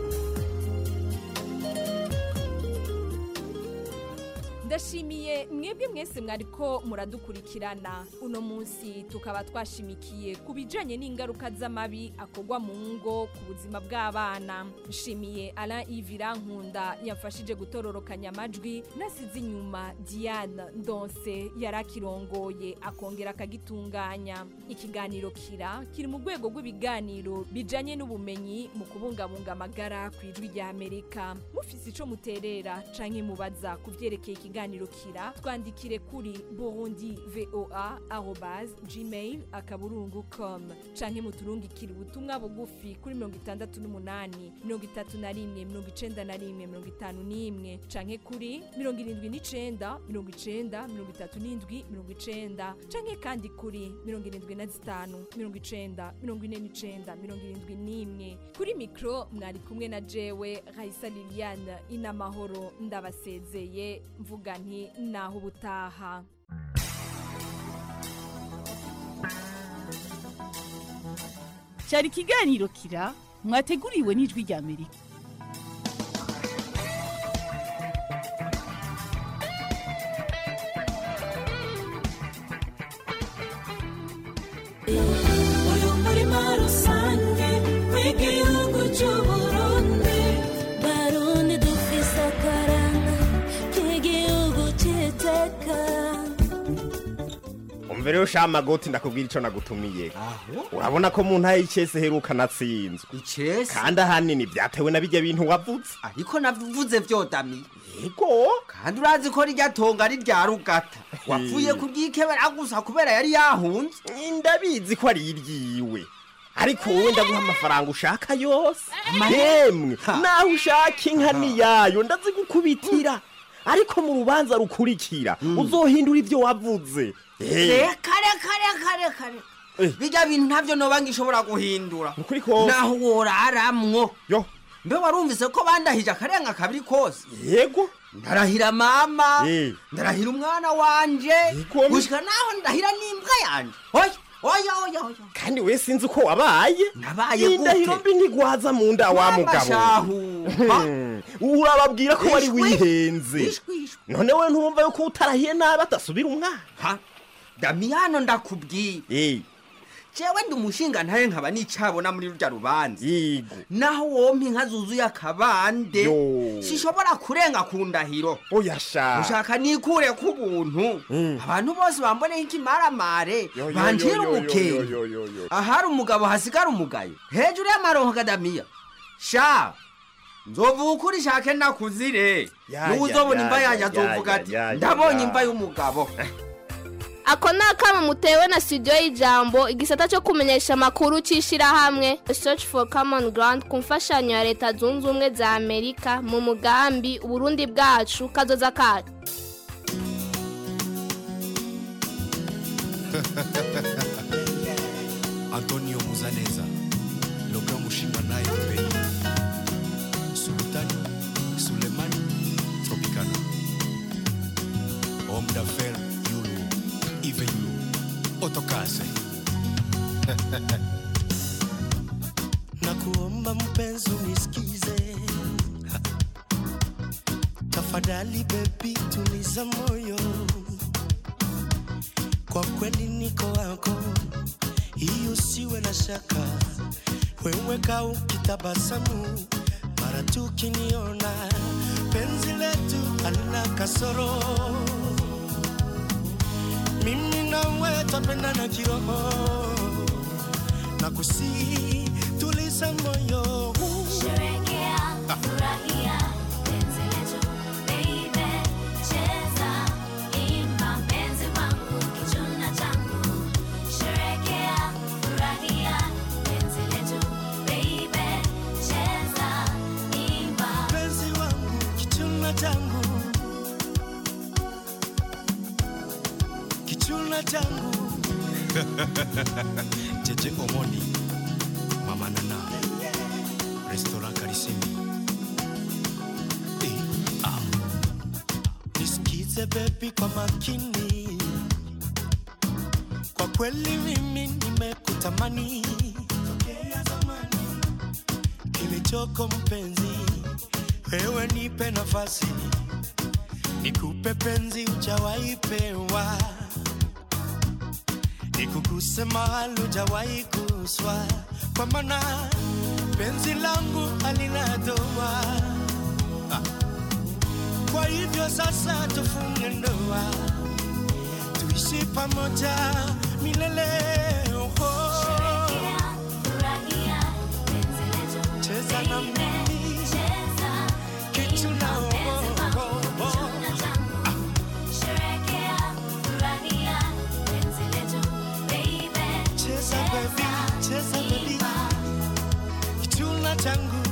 Ndashimiye mwebwe mwebwe mwese mwariko muradukurikirana uno munsi tukaba twashimikiye ku bijanye n'ingaruka z'amabi akorwa mu ngo ku buzima bw'abana. Nshimiye Alain Ivira Nkunda yamfashije gutororokanya amajwi, nasize inyuma Diane Ndonse yarakirongoye akongera akagitunganya. Ikiganiro kira kiri mu rwego rw'ibiganiro bijanye n'ubumenyi mu kubungabunga amagara ku ijwi rya Amerika. Mufise ico muterera canke mubaza kuvyerekeye ikiganiro kira, twandikire kuri burundi voa arobase gmail akaburungu com canke muturungikire ubutumwa bugufi kuri mirongo itandatu n'umunani mirongo itatu na rimwe mirongo icenda na rimwe mirongo itanu n'imwe canke kuri mirongo irindwi n'icenda mirongo icenda mirongo itatu n'indwi mirongo icenda canke kandi kuri mirongo irindwi na zitanu mirongo icenda mirongo ine n'icenda mirongo irindwi n'imwe. Kuri mikro mwari kumwe na jewe Raisa Liliane Inamahoro, ndabasezeye mvuga nti naho ubutaha. Cyari ikiganiro kira mwateguriwe n'ijwi rya Amerika. Uyu murima rusange w'igihugu cy'Uburundi, Barundi dufise akaranga k'igihugu cy'iteka. Umvere yo shama goti ndakubwira ico nagutumiye. Urabona ko mu ntaye icese heruka natsinzwe. Icese kandi ahanini byatewe na bijya bintu wavuze. Ariko navuze vyodami. Yego kandi urazi ko rijya tonga ari rya rugata. Wapfuye kuryikebera gusa kubera yari yahunze. Ndabizi ko ari iryiwe. Ariko wowe ndaguha amafaranga ushaka yose. Yemwe naho ushaka inka ni yayo ndazigukubitira. Ariko mu rubanza rukurikira uzohindura ivyo wavuze. Reka reka reka reka bijya bintu ntavyo noba ngishobora guhindura. Naho woraramwo. Yo mbe warumvise ko bandahije akarenga kabiri kose. Yego ndarahira mama ndarahira umwana wanje gushika naho ndahira n'imbwa yanje. Oya oya oya oya kandi we sinzi uko wabaye. Nabaye gute indahiro mbi ntigwaza mu nda wa mugabo. Urababwira ko wari wihenze. None we ntumva yuko utarahiye nabi atasubira umwana. Damiano ndakubwiye. Eh. Jewe ndi umushinga ntaye nkaba nicabona muri rujya rubanza. Naho wompi inka zuzuye akabande. Sishobora kurenga ku ndahiro. Oyasha. Ushaka nikure ku buntu. Abantu bose bambone nk'imaramare. Banjira umukenge. Ahari umugabo hasigara umugayo. Hejuru y'amaronko kadamiya. Sha. Nzovuga ukuri shake nakuzire. N'uzobona imva yanje azovuga ati ndabonye imva y'umugabo. Ako nakama mutewe na studio y'ijambo igisata cyo kumenyesha makuru cishira hamwe Search for Common Ground kumfashanyo ya leta zunze ubumwe za Amerika mu mugambi Uburundi bwacu kazoza kacu. Antonio Muzaneza Loka Mushinga naye Pei Sultani Sulemani Tropicana Homme d'affaires Yulu Ive Yulu Otokase Nakuomba mpenzi unisikize, tafadhali baby tuliza moyo, kwa kweli niko wako, hiyo siwe na shaka, wewe kaa ukitabasamu mara tu kiniona, penzi letu halina kasoro, mimi nawe twapendana kiroho, nakusihi tuliza moyo, sherekea, furahia, penzi letu, baby, cheza, imba, penzi wangu, kichuna changu, sherekea, furahia, penzi letu, baby, cheza, imba, penzi wangu, kichuna changu, kichuna changu. Jeje Omoni Mama Nana Restaurant Karisimi eh, ah. Nisikize baby kwa makini, kwa kweli mimi nimekutamani tokea zamani, kilichoko mpenzi, wewe nipe nafasi, nikupe penzi hujawahi pewa, nikuguse mahali hujawahi guswa, kwa maana penzi langu halina doa. Ah. Kwa hivyo sasa tufunge ndoa, tuishi pamoja milele. Oh, oh. Cheza na mimi, kitu na oh, oh, oh, oh. Cheza baby, cheza baby, kitu na changu.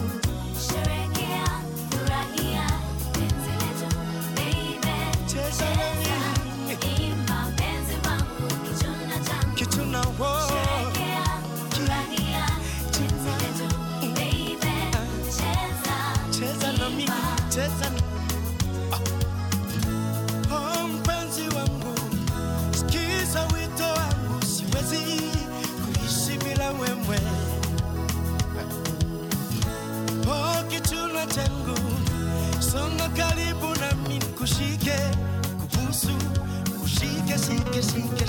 Cheza na mimi, kitu na oh. Cheza na mimi, cheza na ah. Oh, mpenzi wangu, sikiza wito wangu, siwezi kuishi bila wewe. Oh, kichuna changu, songa karibu nami, kushike, kubusu, kushike, shike, shike,